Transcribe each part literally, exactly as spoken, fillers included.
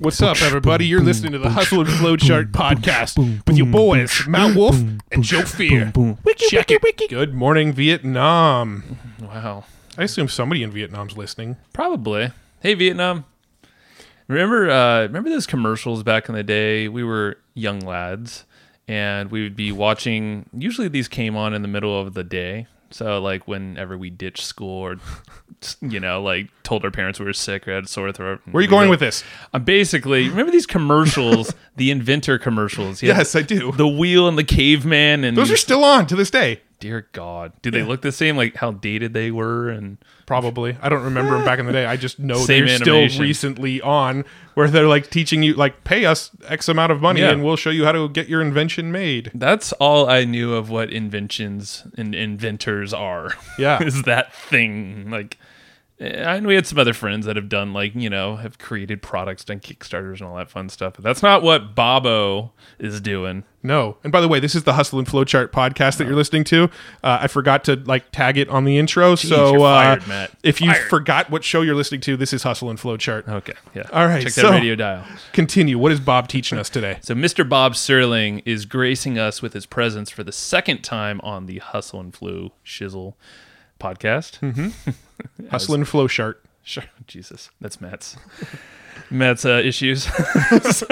What's up, everybody? You're listening to the Hustle and Flowchart podcast with your boys, Matt Wolf and Joe Fear. Check it. Good morning, Vietnam. Wow. I assume somebody in Vietnam's listening. Probably. Hey, Vietnam. Remember, uh, remember those commercials back in the day? We were young lads, and we would be watching. Usually, these came on in the middle of the day. So, like, whenever we ditched school or, you know, like, told our parents we were sick or had a sore throat. Where are you going with this? Uh, basically, remember these commercials, the inventor commercials? Yeah, Yes, I do. The wheel and the caveman. And Those are still on to this day. Dear God. Do they look the same? Like, how dated they were? And Probably. I don't remember them back in the day. I just know Same they're animation. still recently on where they're, like, teaching you, like, pay us X amount of money Yeah. and we'll show you how to get your invention made. That's all I knew of what inventions and inventors are. Yeah. Is that thing. Like, and we had some other friends that have done, like, you know, have created products, done Kickstarters and all that fun stuff. But that's not what Bobo is doing. No. And by the way, this is the Hustle and Flowchart podcast that you're listening to. Uh, I forgot to like tag it on the intro. Jeez, so you're uh, fired, Matt. if you Fired. forgot what show you're listening to, this is Hustle and Flowchart. Okay, yeah. All right, Check so- that radio dial. Continue. What is Bob teaching us today? So Mister Bob Serling is gracing us with his presence for the second time on the Hustle and Flow Shizzle podcast. Mm-hmm. Hustle and Flowchart. Sure. Jesus, that's Matt's Matt's uh, issues. so,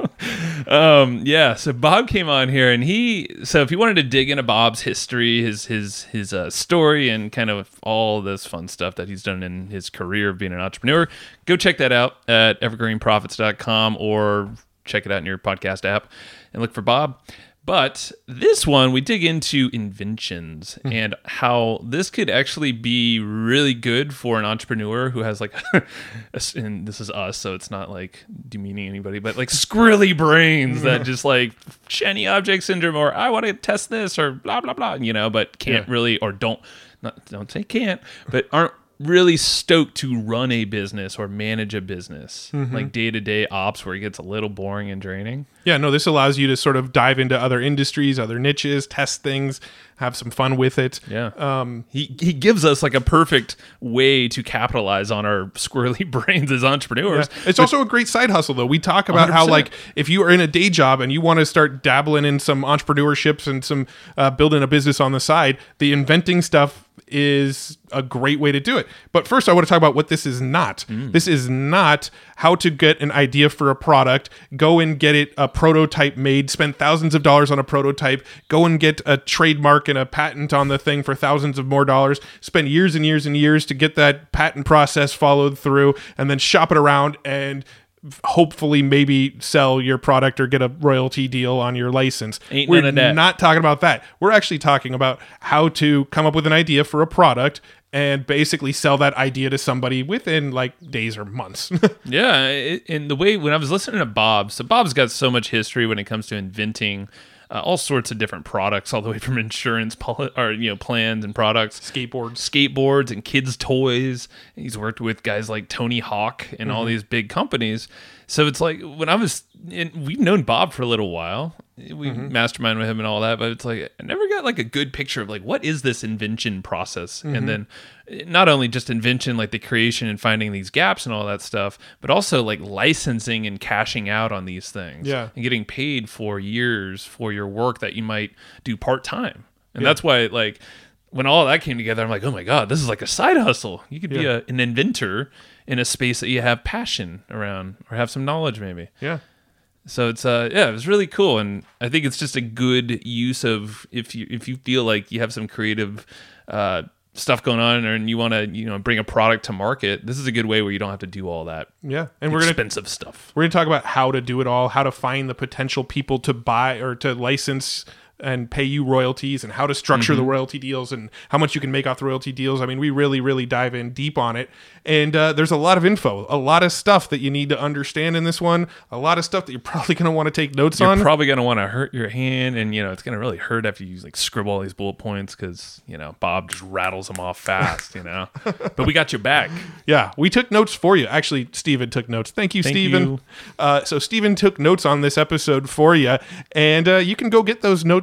um, yeah. So Bob came on here, and he. So if you wanted to dig into Bob's history, his his his uh, story, and kind of all this fun stuff that he's done in his career of being an entrepreneur, go check that out at evergreen profits dot com or check it out in your podcast app and look for Bob. But this one, we dig into inventions and how this could actually be really good for an entrepreneur who has like, a, and this is us, so it's not like demeaning anybody, but like squirrely brains that just like shiny object syndrome, or I want to test this, or blah blah blah, you know, but can't Yeah. really, or don't, not don't say can't, but aren't really stoked to run a business or manage a business, like day-to-day ops where it gets a little boring and draining. Yeah, no, this allows you to sort of dive into other industries, other niches, test things, have some fun with it. Yeah. Um, He he gives us like a perfect way to capitalize on our squirrely brains as entrepreneurs. Yeah. It's also a great side hustle, though. We talk about how, one hundred like, percent. if you are in a day job and you want to start dabbling in some entrepreneurships and some uh, building a business on the side, the inventing stuff is a great way to do it. But first, I want to talk about what this is not. This is not how to get an idea for a product, go and get it a prototype made, spend thousands of dollars on a prototype, go and get a trademark and a patent on the thing for thousands of more dollars, spend years and years and years to get that patent process followed through, and then shop it around and hopefully maybe sell your product or get a royalty deal on your license. Ain't We're none of that. not talking about that. We're actually talking about how to come up with an idea for a product and basically sell that idea to somebody within like days or months. Yeah, it, and the way when I was listening to Bob, so Bob's got so much history when it comes to inventing uh, all sorts of different products, all the way from insurance poli- or you know plans and products, Skateboards. skateboards and kids' toys. He's worked with guys like Tony Hawk and all these big companies. So it's like when I was, in, we've known Bob for a little while. We mastermind with him and all that, but it's like I never got like a good picture of like what is this invention process, and then not only just invention, like the creation and finding these gaps and all that stuff, but also like licensing and cashing out on these things, Yeah. and getting paid for years for your work that you might do part time, and Yeah. that's why like when all that came together, I'm like, oh my god, this is like a side hustle. You could be Yeah. a, an inventor in a space that you have passion around or have some knowledge maybe. Yeah. So it's uh yeah, it was really cool, and I think it's just a good use of if you if you feel like you have some creative uh stuff going on and you want to you know bring a product to market. This is a good way where you don't have to do all that Yeah. And we're going to expensive stuff. we're going to talk about how to do it all, how to find the potential people to buy or to license and pay you royalties, and how to structure the royalty deals and how much you can make off the royalty deals. I mean, we really, really dive in deep on it. And uh, there's a lot of info, a lot of stuff that you need to understand in this one, a lot of stuff that you're probably going to want to take notes You're on. probably going to want to hurt your hand, and you know it's going to really hurt after you like scribble all these bullet points because you know Bob just rattles them off fast, you know. But we got your back. Yeah, we took notes for you. Actually, Steven took notes. Thank you, Thank Steven. you. Uh, so Steven took notes on this episode for you, and uh, you can go get those notes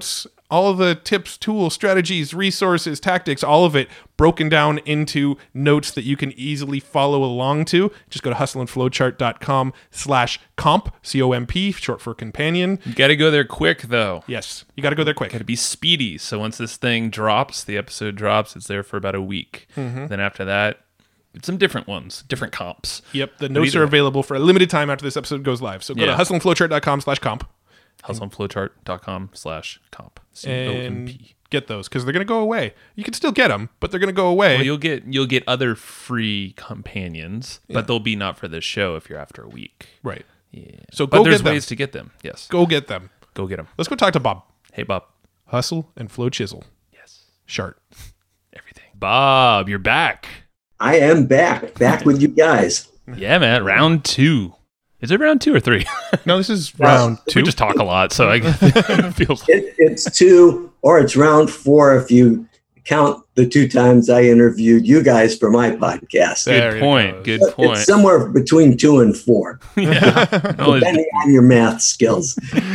all the tips, tools, strategies, resources, tactics, all of it broken down into notes that you can easily follow along to. Just go to hustleandflowchart.com slash comp, C O M P, short for companion. You got to go there quick, though. Yes, you got to go there quick. Got to be speedy. So once this thing drops, the episode drops, it's there for about a week. Mm-hmm. Then after that, it's some different ones, different comps. Yep, the notes are available for a limited time after this episode goes live. So go Yeah. to hustleandflowchart.com slash comp. hustleandflowchart.com slash comp. C O M P. And get those because they're going to go away. You can still get them, but they're going to go away. Well, you'll get you'll get other free companions, but they'll be not for this show if you're after a week. Right. Yeah. So but go there's get them. ways to get them. Yes. Go get them. Go get them. Let's go talk to Bob. Hey, Bob. Hustle and Flow Chisel. Yes. Shart. Everything. Bob, you're back. I am back, back with you guys. Yeah, man. Round two. Is it round two or three? No, this is round We two. just talk a lot, so I feel. It, it's two, or it's round four if you count the two times I interviewed you guys for my podcast. There Good it point. goes. Good It's point. somewhere between two and four, Yeah. No, it's- depending on your math skills.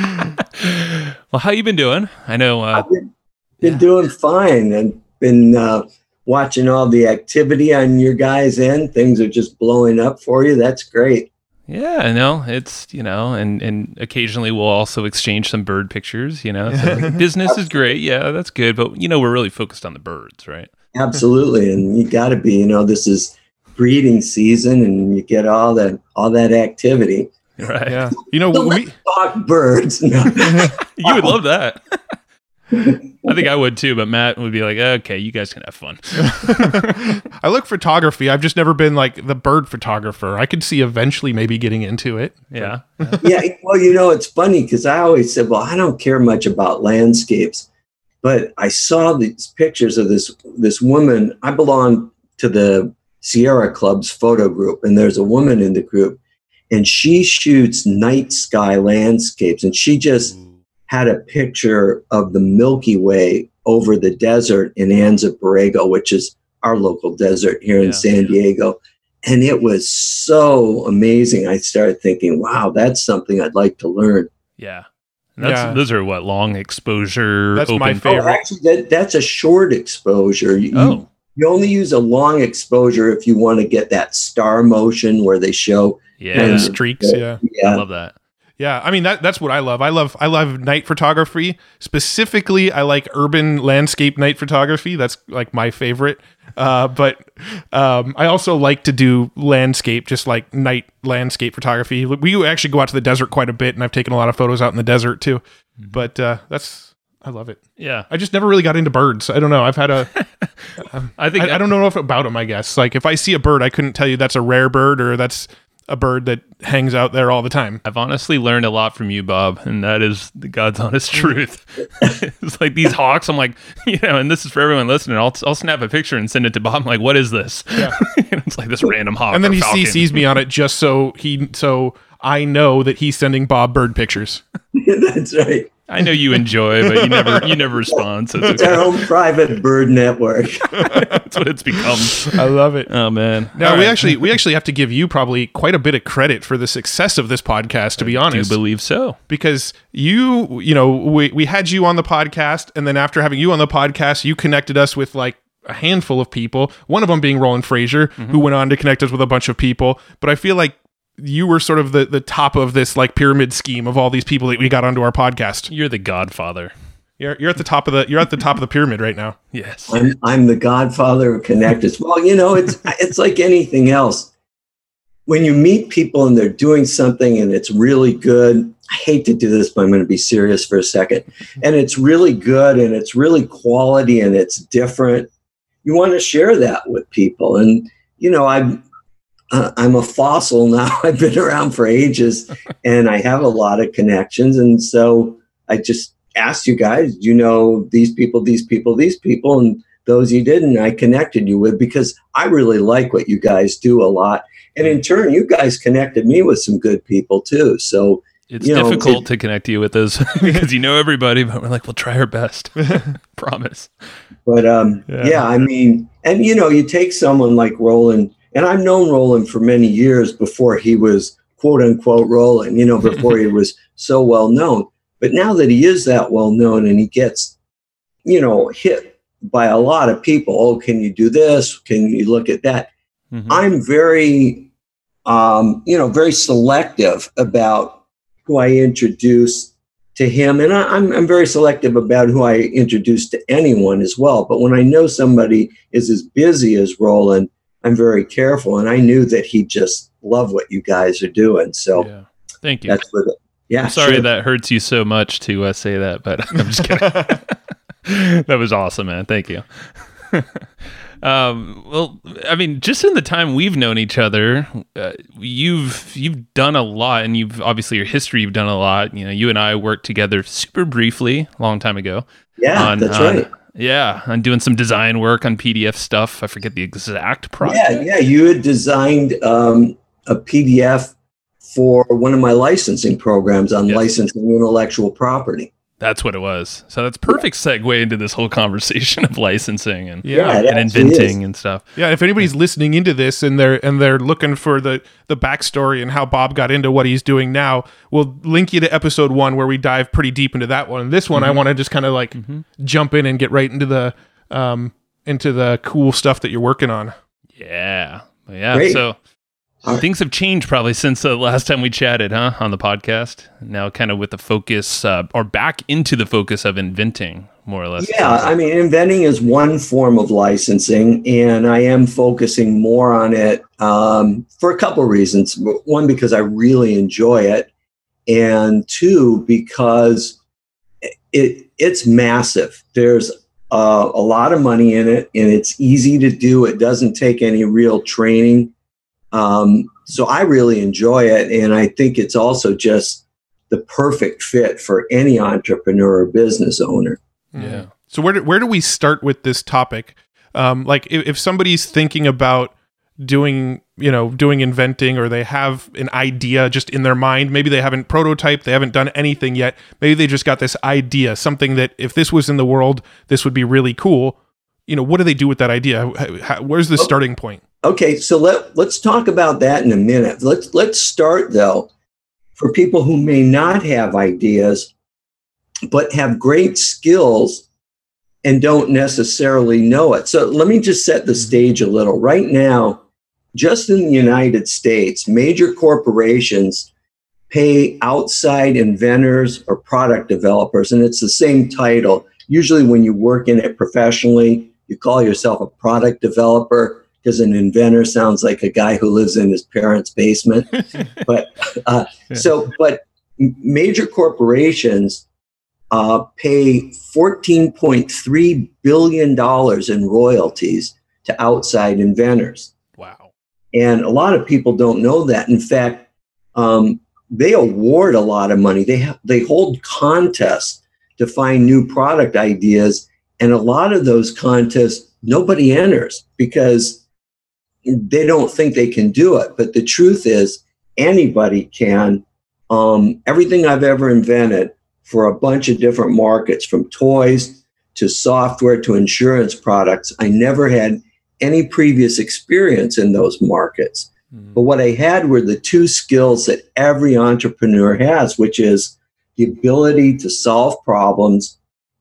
well, how you been doing? I know. Uh, I've been, been doing fine and been uh, watching all the activity on your guys' end. Things are just blowing up for you. That's great. yeah, I know. It's you know, and and occasionally we'll also exchange some bird pictures. You know, so like, business is great. Yeah, that's good. But you know, we're really focused on the birds, right? Absolutely, and you got to be. You know, this is breeding season, and you get all that all that activity. Right. Yeah. You know, Don't we, let's talk birds. No. You would love that. I think I would too, but Matt would be like, okay, you guys can have fun. I look photography. I've just never been like the bird photographer. I could see eventually maybe getting into it. Yeah. Yeah, well, you know, it's funny because I always said, well, I don't care much about landscapes, but I saw these pictures of this this woman. I belong to the Sierra Club's photo group, and there's a woman in the group, and she shoots night sky landscapes, and she just had a picture of the Milky Way over the desert in Anza Borrego, which is our local desert here in Yeah, San yeah. Diego. And it was so amazing. I started thinking, wow, that's something I'd like to learn. Yeah. And That's, Yeah. Those are what, long exposure? That's open my Oh, favorite. actually, that, that's a short exposure. You, Oh, you only use a long exposure if you want to get that star motion where they show. yeah. And Yeah. streaks, yeah. I Yeah, love that. Yeah, I mean that that's what I love. I love I love night photography. Specifically, I like urban landscape night photography. That's like my favorite. Uh, but um, I also like to do landscape, just like night landscape photography. We actually go out to the desert quite a bit, and I've taken a lot of photos out in the desert too. But uh, that's I love it. Yeah. I just never really got into birds. I don't know. I've had a I think I, I don't know if about them. I guess like if I see a bird, I couldn't tell you that's a rare bird or that's a bird that hangs out there all the time. I've honestly learned a lot from you, Bob, and that is the God's honest truth. It's like these hawks. I'm like, you know, and this is for everyone listening. I'll I'll snap a picture and send it to Bob. I'm like, what is this? Yeah. And it's like this random hawk. And then or he falcon. C Cs me on it just so he so I know that he's sending Bob bird pictures. that's right. I know you enjoy, but you never you never respond. So It's it's our okay. own private bird network. That's what it's become. I love it. Oh man. Now All we right. actually we actually have to give you probably quite a bit of credit for the success of this podcast, to be do honest, believe so. because you you know we we had you on the podcast, and then after having you on the podcast, you connected us with like a handful of people. One of them being Roland Frazier, who went on to connect us with a bunch of people. But I feel like you were sort of the the top of this like pyramid scheme of all these people that we got onto our podcast. You're the Godfather. You're you're at the top of the you're at the top of the pyramid right now. Yes. I'm I'm the godfather of connectors. Well, you know, it's it's like anything else. When you meet people and they're doing something and it's really good, I hate to do this, but I'm going to be serious for a second. And it's really good and it's really quality and it's different. You want to share that with people. And, you know, I'm uh, I'm a fossil now. I've been around for ages and I have a lot of connections. And so I just asked you guys, you know, these people, these people, these people, and those you didn't, I connected you with because I really like what you guys do a lot. And in turn, you guys connected me with some good people too. So It's you know, difficult it- to connect you with those because you know everybody, but we're like, we'll try our best. Promise. But um, Yeah. yeah. I mean, and you know, you take someone like Roland, and I've known Roland for many years before he was quote unquote Roland, you know, before he was so well known. But now that he is that well known and he gets you know, hit by a lot of people. Oh, can you do this? Can you look at that? Mm-hmm. I'm very, um, you know, very selective about who I introduce to him. And I, I'm, I'm very selective about who I introduce to anyone as well. But when I know somebody is as busy as Roland, I'm very careful. And I knew that he just loved what you guys are doing. So yeah. Thank you. That's what it, yeah. I'm sorry sure. that hurts you so much to uh, say that, but I'm just kidding. That was awesome, man. Thank you. Um, well, I mean, just in the time we've known each other, uh, you've you've done a lot, and you've obviously your history. You've done a lot. You know, you and I worked together super briefly, a long time ago. Yeah, on, that's on, right. Yeah, on doing some design work on P D F stuff. I forget the exact project. Yeah, yeah. You had designed um, a P D F for one of my licensing programs on yes. licensing intellectual property. That's what it was. So that's perfect segue into this whole conversation of licensing and, yeah, and inventing and stuff. Yeah, if anybody's listening into this and they're and they're looking for the the backstory and how Bob got into what he's doing now, we'll link you to episode one where we dive pretty deep into that one. And this one, mm-hmm. I want to just kind of like mm-hmm. jump in and get right into the um into the cool stuff that you're working on. Yeah, yeah. Great. So. Things have changed probably since the last time we chatted, huh, on the podcast. Now kind of with the focus, uh, or back into the focus of inventing, more or less. Yeah, I mean, inventing is one form of licensing, and I am focusing more on it um, for a couple of reasons. One, because I really enjoy it, and two, because it it's massive. There's uh, a lot of money in it, and it's easy to do. It doesn't take any real training. Um, so I really enjoy it. And I think it's also just the perfect fit for any entrepreneur or business owner. Yeah. So where do, where do we start with this topic? Um, like if, if somebody's thinking about doing, you know, doing inventing, or they have an idea just in their mind, maybe they haven't prototyped, they haven't done anything yet. Maybe they just got this idea, something that if this was in the world, this would be really cool. You know, what do they do with that idea? How, how, where's the starting point? Okay, so let, let's talk about that in a minute. Let's let's start, though, for people who may not have ideas, but have great skills and don't necessarily know it. So let me just set the stage a little. Right now, just in the United States, major corporations pay outside inventors or product developers, and it's the same title. Usually when you work in it professionally, you call yourself a product developer, because an inventor sounds like a guy who lives in his parents' basement. but uh, yeah. so, but major corporations uh, pay fourteen point three billion dollars in royalties to outside inventors. Wow. And a lot of people don't know that. In fact, um, they award a lot of money. They ha- they hold contests to find new product ideas. And a lot of those contests, nobody enters because they don't think they can do it. But the truth is, anybody can. Um, everything I've ever invented for a bunch of different markets, from toys to software to insurance products, I never had any previous experience in those markets. Mm. But what I had were the two skills that every entrepreneur has, which is the ability to solve problems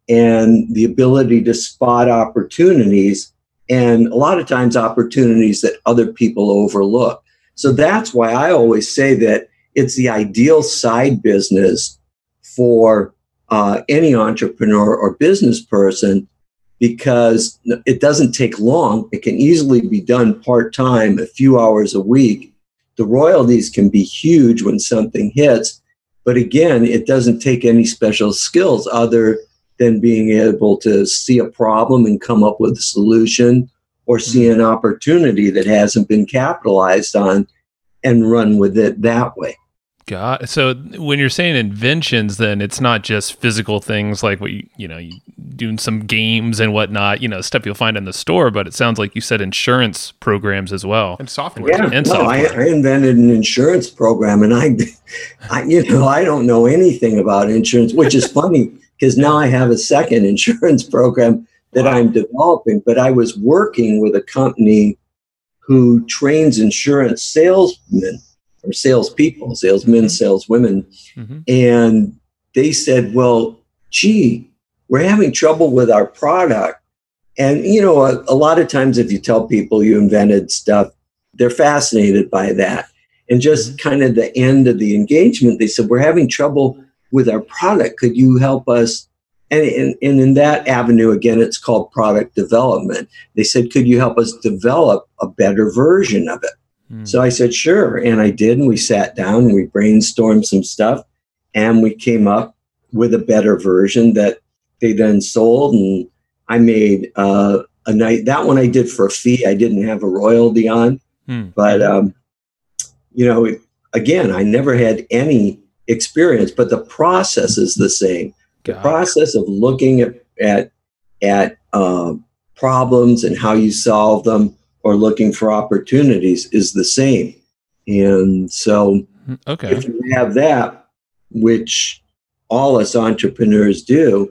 and the ability to spot opportunities, and a lot of times opportunities that other people overlook. So that's why I always say that it's the ideal side business for uh, any entrepreneur or business person, because it doesn't take long. It can easily be done part-time, a few hours a week. The royalties can be huge when something hits. But again, it doesn't take any special skills other than being able to see a problem and come up with a solution, or see an opportunity that hasn't been capitalized on and run with it that way. God, so when you're saying inventions, then it's not just physical things like what you, you know, you doing some games and whatnot, you know, stuff you'll find in the store, but it sounds like you said insurance programs as well. And software. Yeah, and no, software. I, I invented an insurance program, and I, I, you know, I don't know anything about insurance, which is funny because now I have a second insurance program that wow. I'm developing, but I was working with a company who trains insurance salesmen or salespeople, salesmen, mm-hmm. saleswomen. Mm-hmm. And they said, well, gee, we're having trouble with our product. And, you know, a, a lot of times if you tell people you invented stuff, they're fascinated by that. And just kind of the end of the engagement, they said, we're having trouble with our product. Could you help us? And, and, and in that avenue, again, it's called product development. They said, could you help us develop a better version of it? Mm. So I said, sure. And I did. And we sat down and we brainstormed some stuff. And we came up with a better version that they then sold. And I made uh, a night. That one I did for a fee. I didn't have a royalty on. Mm. But, um, you know, it, again, I never had any experience, but the process is the same. The God. process of looking at at, at uh, problems and how you solve them, or looking for opportunities, is the same. And so, okay. if you have that, which all us entrepreneurs do,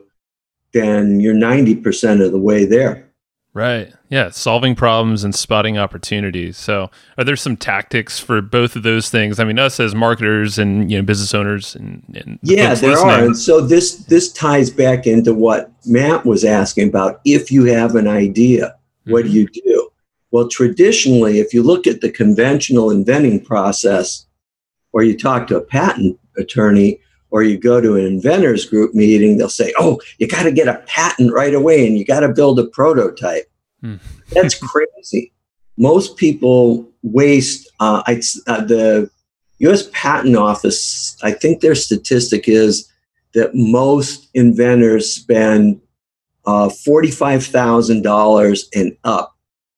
then you're ninety percent of the way there. Right. Yeah. Solving problems and spotting opportunities. So are there some tactics for both of those things? I mean, us as marketers and, you know, business owners and, and yeah, there listening. are. And so this, this ties back into what Matt was asking about. If you have an idea, what mm-hmm. do you do? Well, traditionally, if you look at the conventional inventing process, or you talk to a patent attorney, or you go to an inventors group meeting, they'll say, oh, you got to get a patent right away and you got to build a prototype. Hmm. That's crazy. Most people waste, uh, I, uh, the U S Patent Office, I think their statistic is that most inventors spend uh, forty-five thousand dollars and up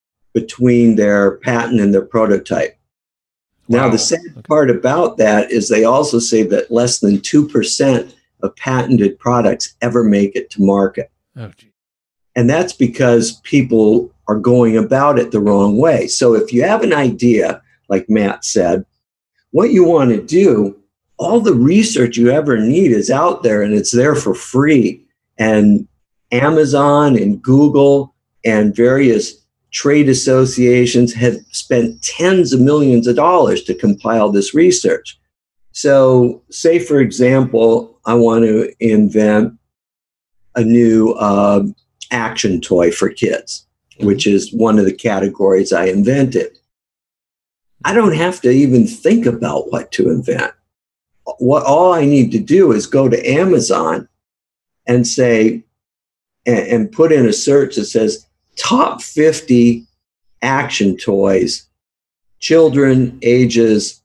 between their patent and their prototype. Now, wow. the sad okay. part about that is they also say that less than two percent of patented products ever make it to market. Oh, geez. And that's because people are going about it the wrong way. So if you have an idea, like Matt said, what you want to do, all the research you ever need is out there, and it's there for free. And Amazon and Google and various trade associations have spent tens of millions of dollars to compile this research. So say, for example, I want to invent a new uh, action toy for kids, which is one of the categories I invented. I don't have to even think about what to invent. What all I need to do is go to Amazon and say, and, and put in a search that says top fifty action toys, children ages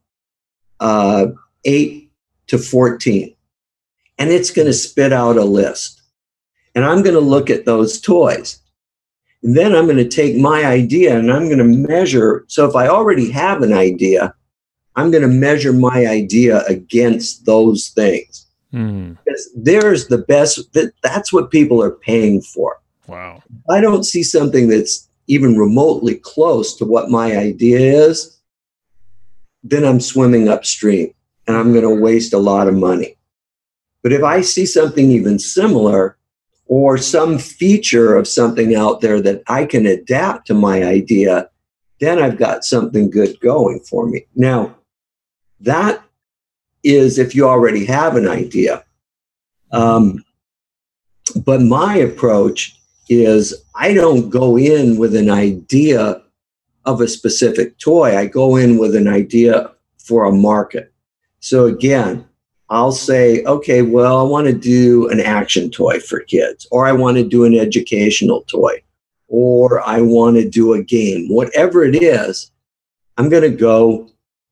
uh, eight to fourteen. And it's going to spit out a list. And I'm going to look at those toys. And then I'm going to take my idea and I'm going to measure. So if I already have an idea, I'm going to measure my idea against those things. Hmm. Because there's the best, that, that's what people are paying for. Wow. I don't see something that's even remotely close to what my idea is, then I'm swimming upstream and I'm going to waste a lot of money. But if I see something even similar, or some feature of something out there that I can adapt to my idea, then I've got something good going for me. Now, that is if you already have an idea. Um, but my approach is I don't go in with an idea of a specific toy. I go in with an idea for a market. So again, I'll say, okay, well, I want to do an action toy for kids, or I want to do an educational toy, or I want to do a game. Whatever it is, I'm going to go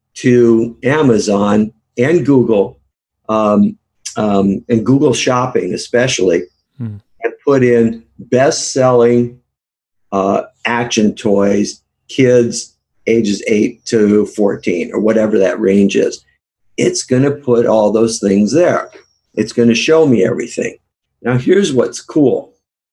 to Amazon and Google, um, um, and Google Shopping especially, hmm. and put in best-selling uh, action toys, kids ages eight to fourteen, or whatever that range is. It's going to put all those things there. It's going to show me everything. Now, here's what's cool.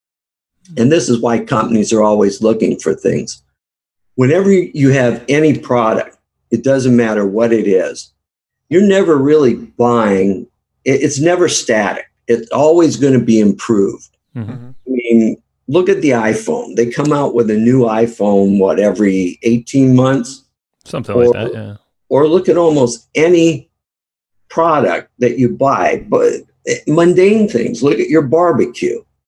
And this is why companies are always looking for things. Whenever you have any product, it doesn't matter what it is, you're never really buying. It's never static. It's always going to be improved. Mm-hmm. I mean, look at the iPhone. They come out with a new iPhone, what, every eighteen months? Something or, like that, yeah. Or look at almost any product that you buy, but mundane things. Look at your barbecue.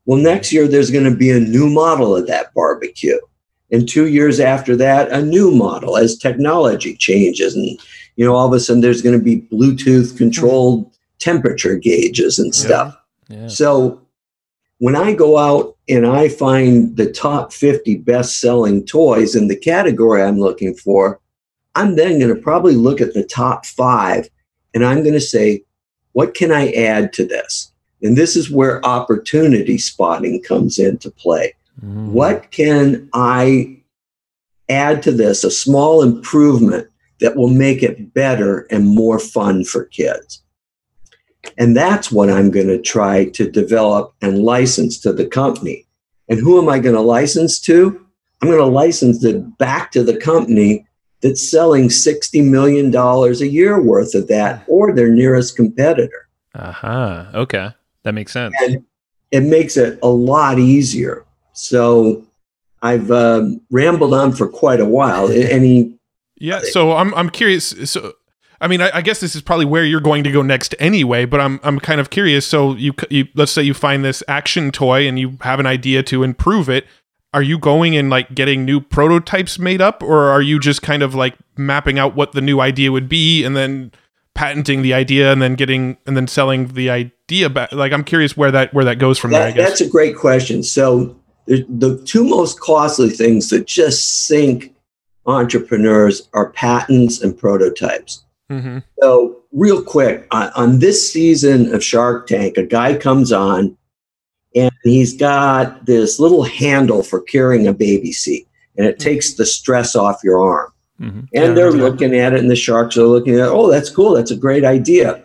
Well, next year there's going to be a new model of that barbecue. And two years after that, a new model as technology changes. And, you know, all of a sudden there's going to be Bluetooth controlled temperature gauges and stuff. Yeah. Yeah. So when I go out and I find the top fifty best selling toys in the category I'm looking for, I'm then going to probably look at the top five and I'm going to say, what can I add to this? And this is where opportunity spotting comes into play. Mm. What can I add to this? A small improvement that will make it better and more fun for kids. And that's what I'm going to try to develop and license to the company. And who am I going to license to? I'm going to license it back to the company that's selling sixty million dollars a year worth of that, or their nearest competitor. Uh-huh. Okay. That makes sense. And it makes it a lot easier. So I've um, rambled on for quite a while. Any? Yeah. So I'm I'm curious. So I mean, I, I guess this is probably where you're going to go next anyway. But I'm I'm kind of curious. So you you let's say you find this action toy and you have an idea to improve it. Are you going and like getting new prototypes made up, or are you just kind of like mapping out what the new idea would be and then patenting the idea and then getting and then selling the idea back? Like, I'm curious where that where that goes from that, there. I guess that's a great question. So the two most costly things that just sink entrepreneurs are patents and prototypes. Mm-hmm. So real quick, on, on this season of Shark Tank, a guy comes on and he's got this little handle for carrying a baby seat, and it takes the stress off your arm. Mm-hmm. And yeah, they're looking at it, and the sharks are looking at it. Oh, that's cool. That's a great idea.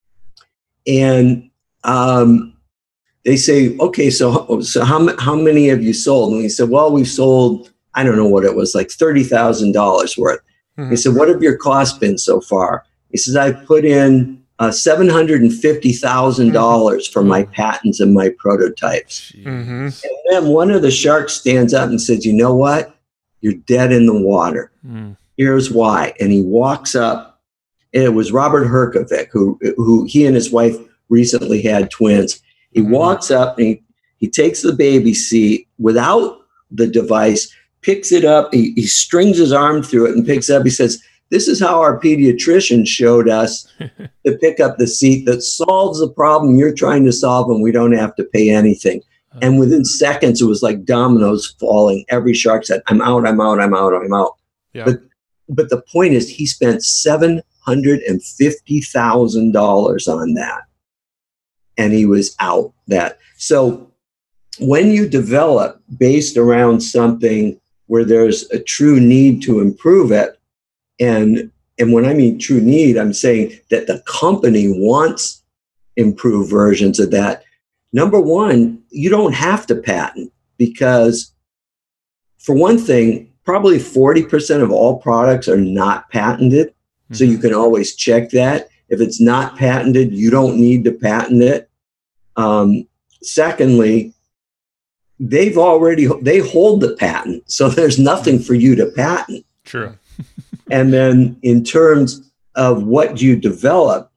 And um, they say, okay, so so how how many have you sold? And he said, well, we've sold, I don't know what it was, like thirty thousand dollars worth. Mm-hmm. He said, what have your costs been so far? He says, I've put in uh, seven hundred fifty thousand dollars mm-hmm. for my patents and my prototypes. Mm-hmm. And then one of the sharks stands up and says, you know what? You're dead in the water. Mm. Here's why. And he walks up. It was Robert Herkovic, who, who he and his wife recently had twins. He mm-hmm. walks up and he, he takes the baby seat without the device, picks it up. He, he strings his arm through it and picks it up. He says, this is how our pediatrician showed us to pick up the seat that solves the problem you're trying to solve, and we don't have to pay anything. And within seconds, it was like dominoes falling. Every shark said, I'm out, I'm out, I'm out, I'm out. Yeah. But but the point is, he spent seven hundred fifty thousand dollars on that. And he was out that. So when you develop based around something where there's a true need to improve it, and, and when I mean true need, I'm saying that the company wants improved versions of that. Number one, you don't have to patent, because for one thing, probably forty percent of all products are not patented. Mm-hmm. So you can always check that. If it's not patented, you don't need to patent it. Um, secondly, they've already, they hold the patent. So there's nothing for you to patent. True. And then in terms of what you develop,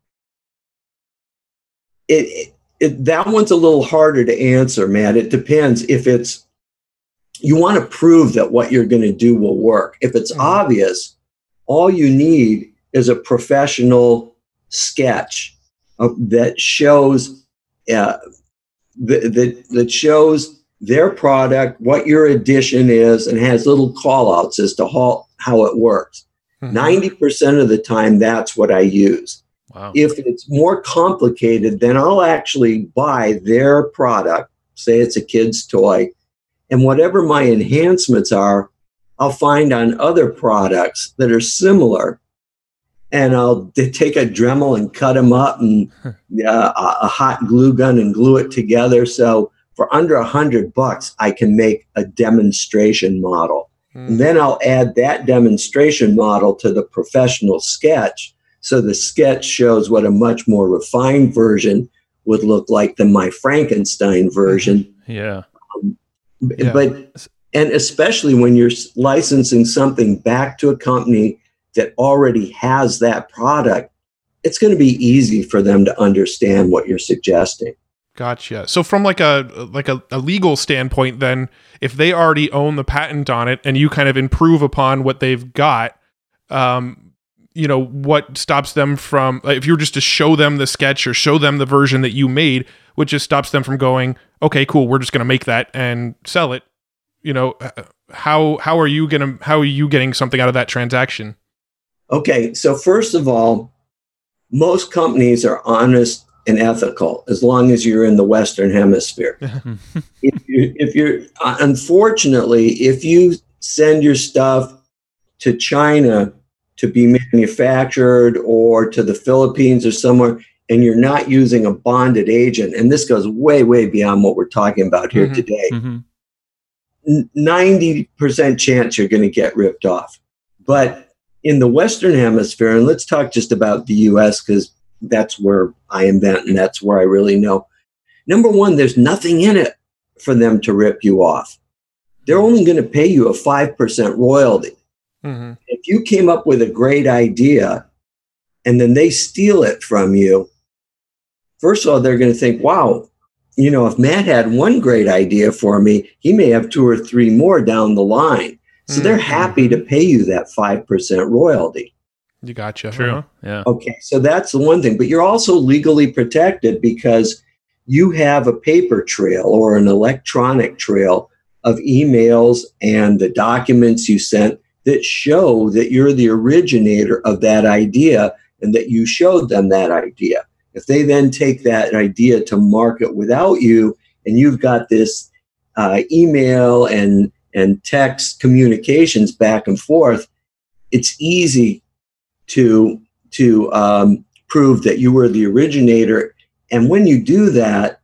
it, it It, that one's a little harder to answer, Matt. It depends if it's, you want to prove that what you're going to do will work. If it's mm-hmm. obvious, all you need is a professional sketch of, that shows uh, th- that that shows their product, what your addition is, and has little call outs as to how, how it works. Mm-hmm. ninety percent of the time, that's what I use. Wow. If it's more complicated, then I'll actually buy their product, say it's a kid's toy, and whatever my enhancements are, I'll find on other products that are similar, and I'll d- take a Dremel and cut them up, and uh, a, a hot glue gun and glue it together. So for under a hundred bucks, I can make a demonstration model. Mm. And then I'll add that demonstration model to the professional sketch. So the sketch shows what a much more refined version would look like than my Frankenstein version. Yeah. Um, yeah. But, and especially when you're licensing something back to a company that already has that product, it's going to be easy for them to understand what you're suggesting. Gotcha. So from like a like a, a legal standpoint, then if they already own the patent on it and you kind of improve upon what they've got, um, you know, what stops them from, like, if you were just to show them the sketch or show them the version that you made, what just stops them from going, okay, cool, we're just going to make that and sell it. You know, how how are you gonna how are you getting something out of that transaction? Okay, so first of all, most companies are honest and ethical as long as you're in the Western Hemisphere. if, you, if you're, unfortunately, if you send your stuff to China to be manufactured or to the Philippines or somewhere, and you're not using a bonded agent, and this goes way, way beyond what we're talking about here mm-hmm, today, mm-hmm. ninety percent chance you're going to get ripped off. But in the Western Hemisphere, and let's talk just about the U S because that's where I invent and that's where I really know. Number one, there's nothing in it for them to rip you off. They're only going to pay you a five percent royalty. Mm-hmm. If you came up with a great idea and then they steal it from you, first of all, they're going to think, wow, you know, if Matt had one great idea for me, he may have two or three more down the line. So mm-hmm. they're happy to pay you that five percent royalty. You gotcha. True. Uh-huh. Yeah. Okay. So that's the one thing, but you're also legally protected because you have a paper trail or an electronic trail of emails and the documents you sent that show that you're the originator of that idea and that you showed them that idea. If they then take that idea to market without you and you've got this uh, email and, and text communications back and forth, it's easy to to um, prove that you were the originator. And when you do that,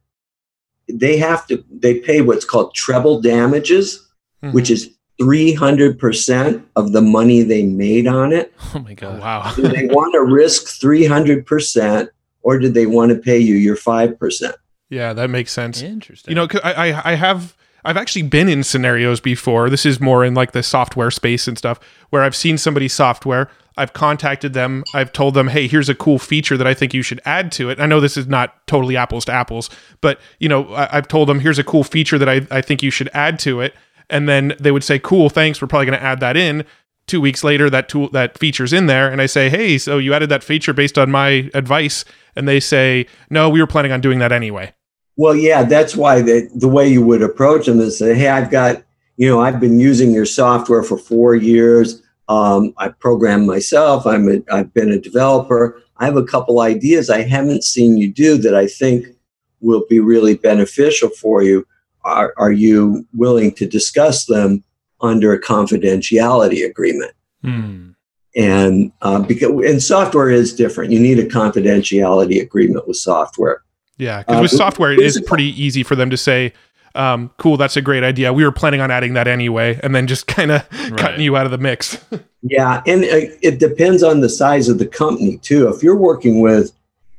they have to, they pay what's called treble damages, mm-hmm. which is three hundred percent of the money they made on it. Oh my God. Wow. Do they want to risk three hundred percent or do they want to pay you your five percent? Yeah, that makes sense. Interesting. You know, I, I, I have, I've actually been in scenarios before. This is more in like the software space and stuff where I've seen somebody's software. I've contacted them. I've told them, hey, here's a cool feature that I think you should add to it. I know this is not totally apples to apples, but you know, I, I've told them, here's a cool feature that I, I think you should add to it. And then they would say, cool, thanks. We're probably going to add that in. Two weeks later, that tool, that feature's in there. And I say, hey, so you added that feature based on my advice. And they say, no, we were planning on doing that anyway. Well, yeah, that's why the, the way you would approach them is say, hey, I've got, you know, I've been using your software for four years. Um, I program myself. I'm a, I've been a developer. I have a couple ideas I haven't seen you do that I think will be really beneficial for you. Are, are you willing to discuss them under a confidentiality agreement? Hmm. And uh, because and software is different. You need a confidentiality agreement with software. Yeah, because uh, with software, it is pretty easy for them to say, um, cool, that's a great idea. We were planning on adding that anyway, and then just kind of right. cutting you out of the mix. Yeah, and it, it depends on the size of the company, too. If you're working with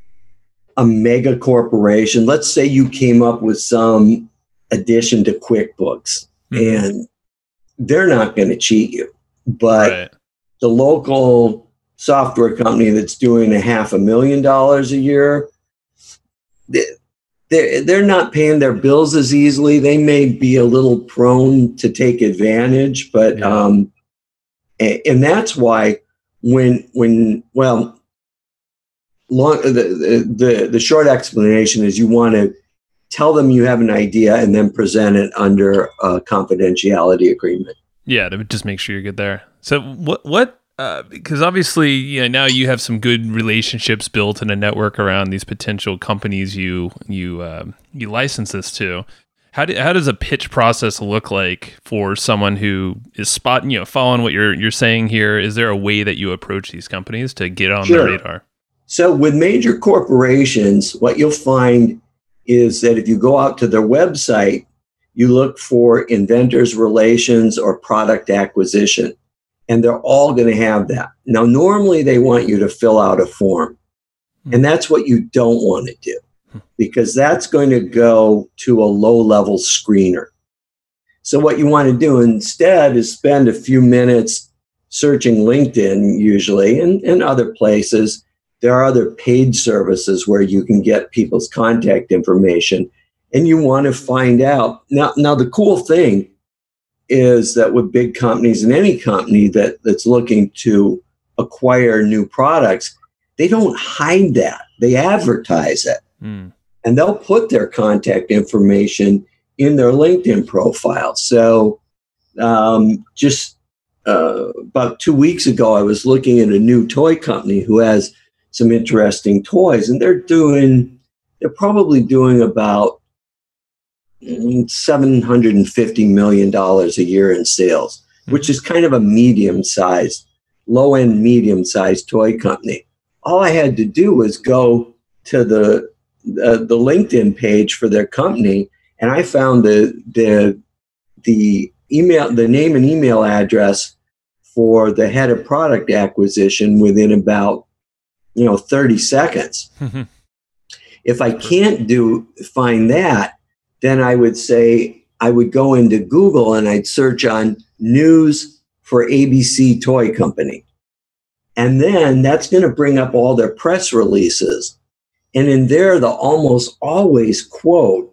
a mega corporation, let's say you came up with some addition to QuickBooks, mm-hmm. and they're not going to cheat you. But right. the local software company that's doing a half a million dollars a year, they're, they're not paying their bills as easily. They may be a little prone to take advantage, but, yeah. um, and, and that's why when, when, well, long, the, the, the short explanation is you want to tell them you have an idea and then present it under a confidentiality agreement. Yeah, to just make sure you're good there. So what, what, Uh, because obviously, you know, now you have some good relationships built and a network around these potential companies you you uh, you license this to. How do, how does a pitch process look like for someone who is spotting, you know, following what you're you're saying here? Is there a way that you approach these companies to get on Sure. their radar? So with major corporations, what you'll find is that if you go out to their website, you look for inventors relations or product acquisition. And they're all going to have that. Now, normally they want you to fill out a form. And that's what you don't want to do, because that's going to go to a low-level screener. So what you want to do instead is spend a few minutes searching LinkedIn, usually, and, and other places, there are other paid services where you can get people's contact information, and you want to find out. Now, now the cool thing is that with big companies and any company that, that's looking to acquire new products, they don't hide that. They advertise it. Mm. And they'll put their contact information in their LinkedIn profile. So um, just uh, about two weeks ago, I was looking at a new toy company who has some interesting toys, and they're doing, they're probably doing about seven hundred fifty million dollars a year in sales, which is kind of a medium-sized, low-end medium-sized toy company. All I had to do was go to the, the the LinkedIn page for their company, and I found the the the email, the name and email address for the head of product acquisition within about, you know, thirty seconds. If I can't do find that, then I would say I would go into Google and I'd search on news for A B C Toy Company. And then that's going to bring up all their press releases. And in there, they'll almost always quote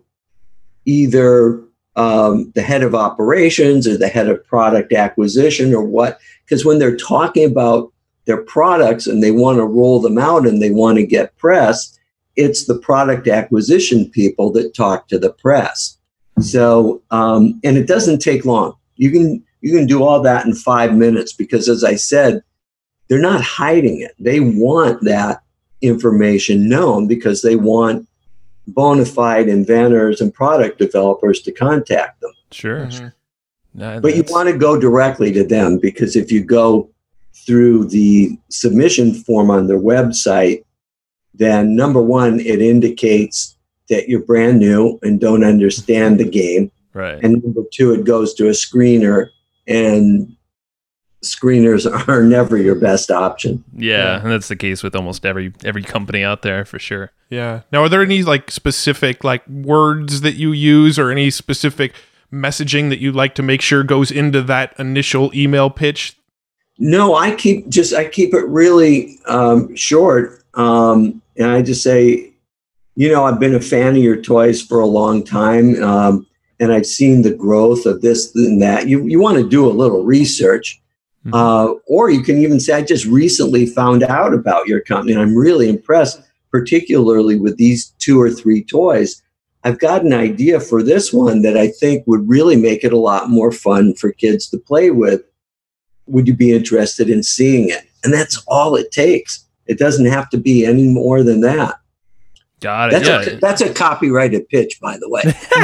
either um, the head of operations or the head of product acquisition or what, because when they're talking about their products and they want to roll them out and they want to get press, it's the product acquisition people that talk to the press. So, um, and it doesn't take long. You can, you can do all that in five minutes because, as I said, they're not hiding it. They want that information known because they want bona fide inventors and product developers to contact them. Sure. Mm-hmm. No, but you want to go directly to them, because if you go through the submission form on their website, then number one, it indicates that you're brand new and don't understand the game. Right. And number two, it goes to a screener, and screeners are never your best option. Yeah, yeah, and that's the case with almost every every company out there for sure. Yeah. Now, are there any like specific like words that you use or any specific messaging that you like to make sure goes into that initial email pitch? No, I keep just I keep it really um, short, um, and I just say, you know, I've been a fan of your toys for a long time, um, and I've seen the growth of this and that. You you want to do a little research. Mm-hmm. Uh, or you can even say, I just recently found out about your company and I'm really impressed, particularly with these two or three toys. I've got an idea for this one that I think would really make it a lot more fun for kids to play with. Would you be interested in seeing it? And that's all it takes. It doesn't have to be any more than that. Got it. That's, yeah. a, that's a copyrighted pitch, by the way.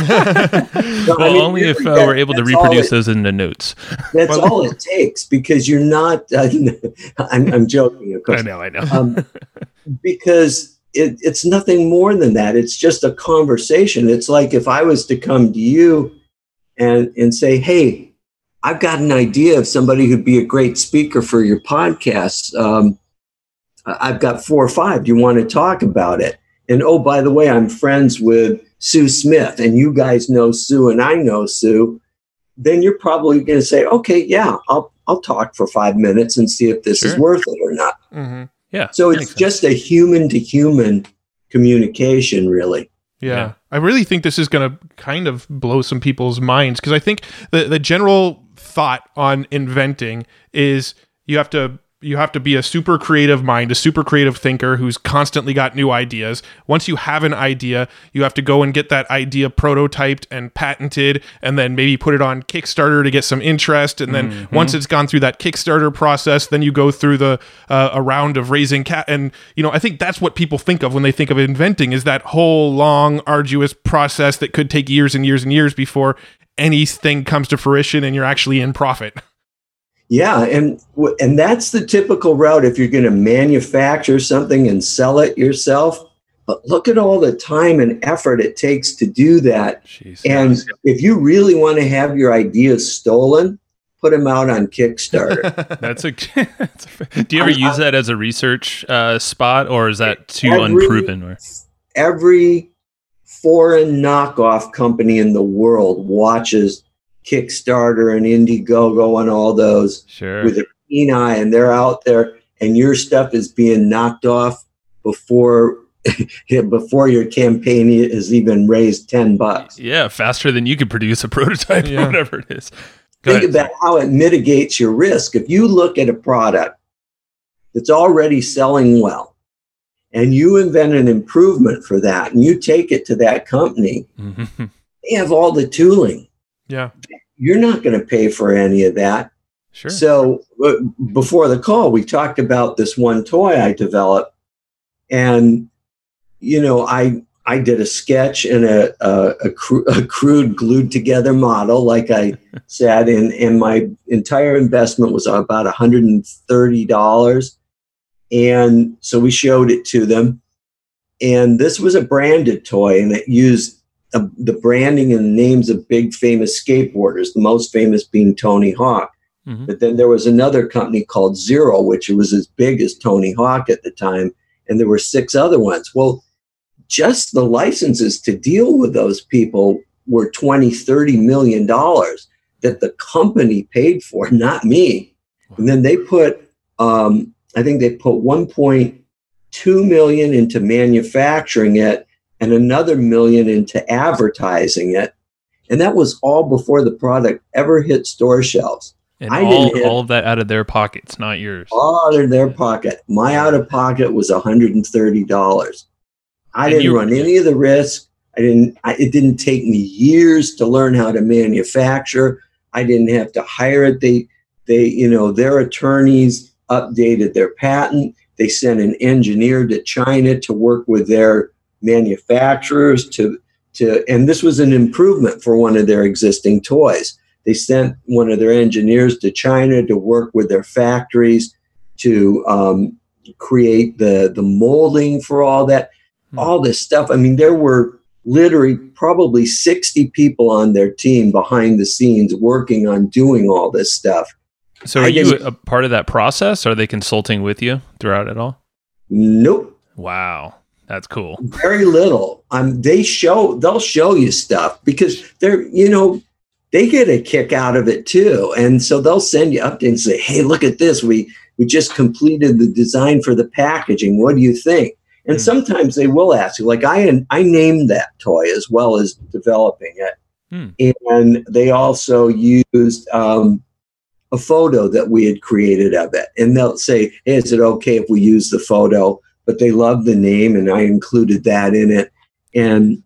So, well, I mean, only really, if uh, that, we're able to reproduce it, those in the notes. That's all it takes, because you're not, uh, I'm, I'm joking, of course. I know, I know. um, because it, it's nothing more than that. It's just a conversation. It's like if I was to come to you and, and say, hey, I've got an idea of somebody who'd be a great speaker for your podcast. Um, I've got four or five. Do you want to talk about it? And, oh, by the way, I'm friends with Sue Smith, and you guys know Sue, and I know Sue. Then you're probably going to say, okay, yeah, I'll I'll talk for five minutes and see if this sure. is worth it or not. Mm-hmm. Yeah. So it's just a human-to-human communication, really. Yeah. yeah. I really think this is going to kind of blow some people's minds, because I think the, the general thought on inventing is you have to You have to be a super creative mind, a super creative thinker who's constantly got new ideas. Once you have an idea, you have to go and get that idea prototyped and patented, and then maybe put it on Kickstarter to get some interest. And then mm-hmm. once it's gone through that Kickstarter process, then you go through the uh, a round of raising cat. And, you know, I think that's what people think of when they think of inventing, is that whole long, arduous process that could take years and years and years before anything comes to fruition and you're actually in profit. Yeah, and and that's the typical route if you're going to manufacture something and sell it yourself. But look at all the time and effort it takes to do that. Jeez, and yes. if you really want to have your ideas stolen, put them out on Kickstarter. that's, a, that's a. Do you ever I, use that as a research uh, spot, or is that too every, unproven? Or? Every foreign knockoff company in the world watches Kickstarter and Indiegogo and all those sure. with a keen eye, and they're out there, and your stuff is being knocked off before before your campaign has even raised ten bucks. Yeah, faster than you could produce a prototype Yeah. or whatever it is. Go Think ahead. about how it mitigates your risk. If you look at a product that's already selling well and you invent an improvement for that and you take it to that company, Mhm. they have all the tooling. Yeah. You're not going to pay for any of that. Sure. So uh, before the call, we talked about this one toy I developed, and you know, I I did a sketch and a a, a, cru- a crude glued together model, like I said, and and my entire investment was about one hundred thirty dollars, and so we showed it to them, and this was a branded toy, and it used uh, the branding and names of big famous skateboarders, the most famous being Tony Hawk. Mhm. But then there was another company called Zero, which was as big as Tony Hawk at the time. And there were six other ones. Well, just the licenses to deal with those people were twenty, thirty million dollars that the company paid for, not me. And then they put, um, I think they put one point two million into manufacturing it and another million into advertising it. And that was all before the product ever hit store shelves. And I all, didn't hit- all of that out of their pockets, not yours. All out of their pocket. My out of pocket was one hundred thirty dollars. I And didn't you- run any of the risk. I didn't. I, it didn't take me years to learn how to manufacture. I didn't have to hire it. They, they, you know, their attorneys updated their patent. They sent an engineer to China to work with their manufacturers to, to, and this was an improvement for one of their existing toys. They sent one of their engineers to China to work with their factories to um, create the, the molding for all that, Hmm. all this stuff. I mean, there were literally probably sixty people on their team behind the scenes working on doing all this stuff. So I are you didn't- a part of that process? Are they consulting with you throughout it all? Nope. Wow. That's cool. Very little. Um, they show, they'll show you stuff because they're, you know, they get a kick out of it too. And so they'll send you updates and say, hey, look at this. We, we just completed the design for the packaging. What do you think? And Hmm. sometimes they will ask you, like I, I named that toy as well as developing it. Hmm. And they also used um, a photo that we had created of it. And they'll say, hey, is it okay if we use the photo? But they love the name and I included that in it. And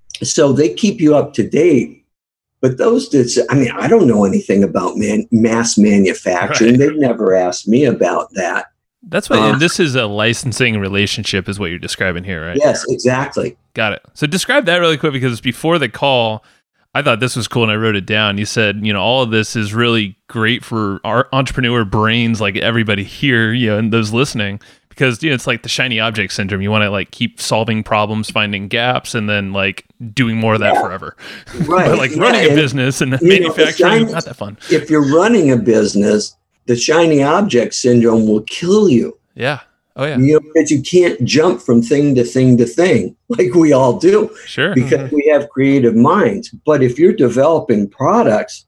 so they keep you up to date. But those did, I mean, I don't know anything about man, mass manufacturing. Right. They've never asked me about that. That's what, Uh, and this is a licensing relationship is what you're describing here, right? Yes, exactly. Got it. So describe that really quick because before the call, I thought this was cool and I wrote it down. You said, you know, all of this is really great for our entrepreneur brains, like everybody here, you know, and those listening, because, you know, it's like the shiny object syndrome. You want to like keep solving problems, finding gaps, and then like doing more of that Yeah. forever. Right. But like Yeah, running a and, business and you know, manufacturing, shiny- not that fun. if you're running a business, the shiny object syndrome will kill you. Yeah. Oh, yeah. You know, because you can't jump from thing to thing to thing like we all do Sure. because we have creative minds. But if you're developing products,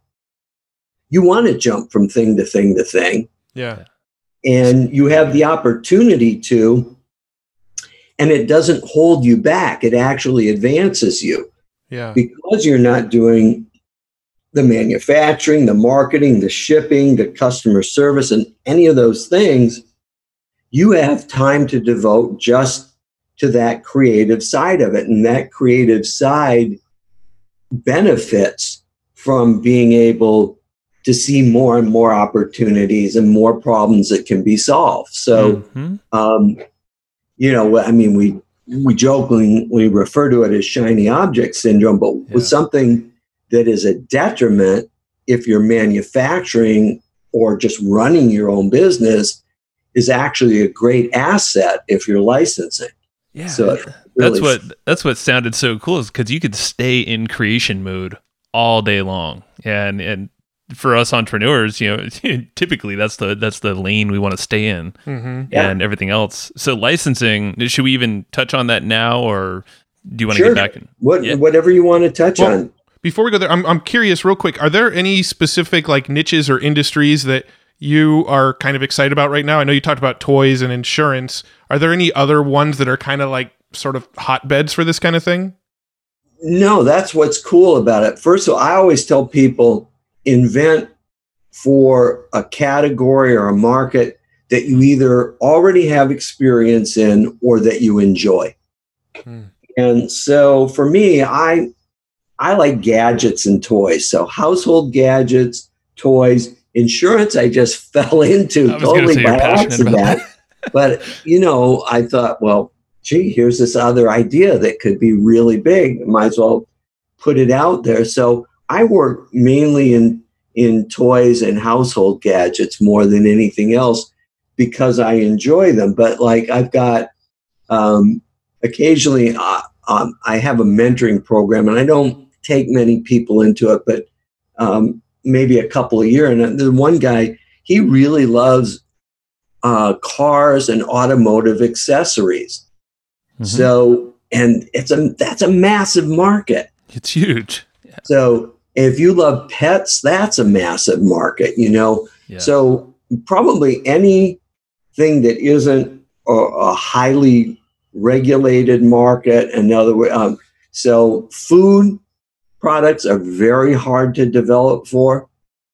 you want to jump from thing to thing to thing. Yeah. And you have the opportunity to, and it doesn't hold you back. It actually advances you Yeah. because you're not doing the manufacturing, the marketing, the shipping, the customer service, and any of those things. You have time to devote just to that creative side of it. And that creative side benefits from being able to see more and more opportunities and more problems that can be solved. So, Mhm. um, you know, I mean, we we jokingly refer to it as shiny object syndrome, but Yeah. with something that is a detriment if you're manufacturing or just running your own business is actually a great asset if you're licensing. Yeah. So it That's really- what that's what sounded so cool is because you could stay in creation mode all day long, and and for us entrepreneurs, you know, typically that's the that's the lane we want to stay in, Mm-hmm. Yeah. and everything else. So licensing, should we even touch on that now, or do you want to Sure. get back in? What, Yeah. Whatever you want to touch Well, on. Before we go there, I'm I'm curious, real quick. Are there any specific like niches or industries that you are kind of excited about right now? I know you talked about toys and insurance. Are there any other ones that are kind of like sort of hotbeds for this kind of thing? No, that's what's cool about it. First of all, I always tell people, invent for a category or a market that you either already have experience in or that you enjoy. Hmm. And so for me, I I like gadgets and toys. So household gadgets, toys, insurance, I just fell into totally by accident. But, you know, I thought, well, gee, here's this other idea that could be really big. Might as well put it out there. So I work mainly in, in toys and household gadgets more than anything else because I enjoy them. But like I've got um, occasionally uh, um, I have a mentoring program, and I don't take many people into it, but um, maybe a couple a year. And the one guy, he really loves uh, cars and automotive accessories. Mm-hmm. So, and it's a that's a massive market. It's huge. Yeah. So if you love pets, that's a massive market, you know. Yeah. So probably anything that isn't a, a highly regulated market. Another way, um, so food products are very hard to develop for,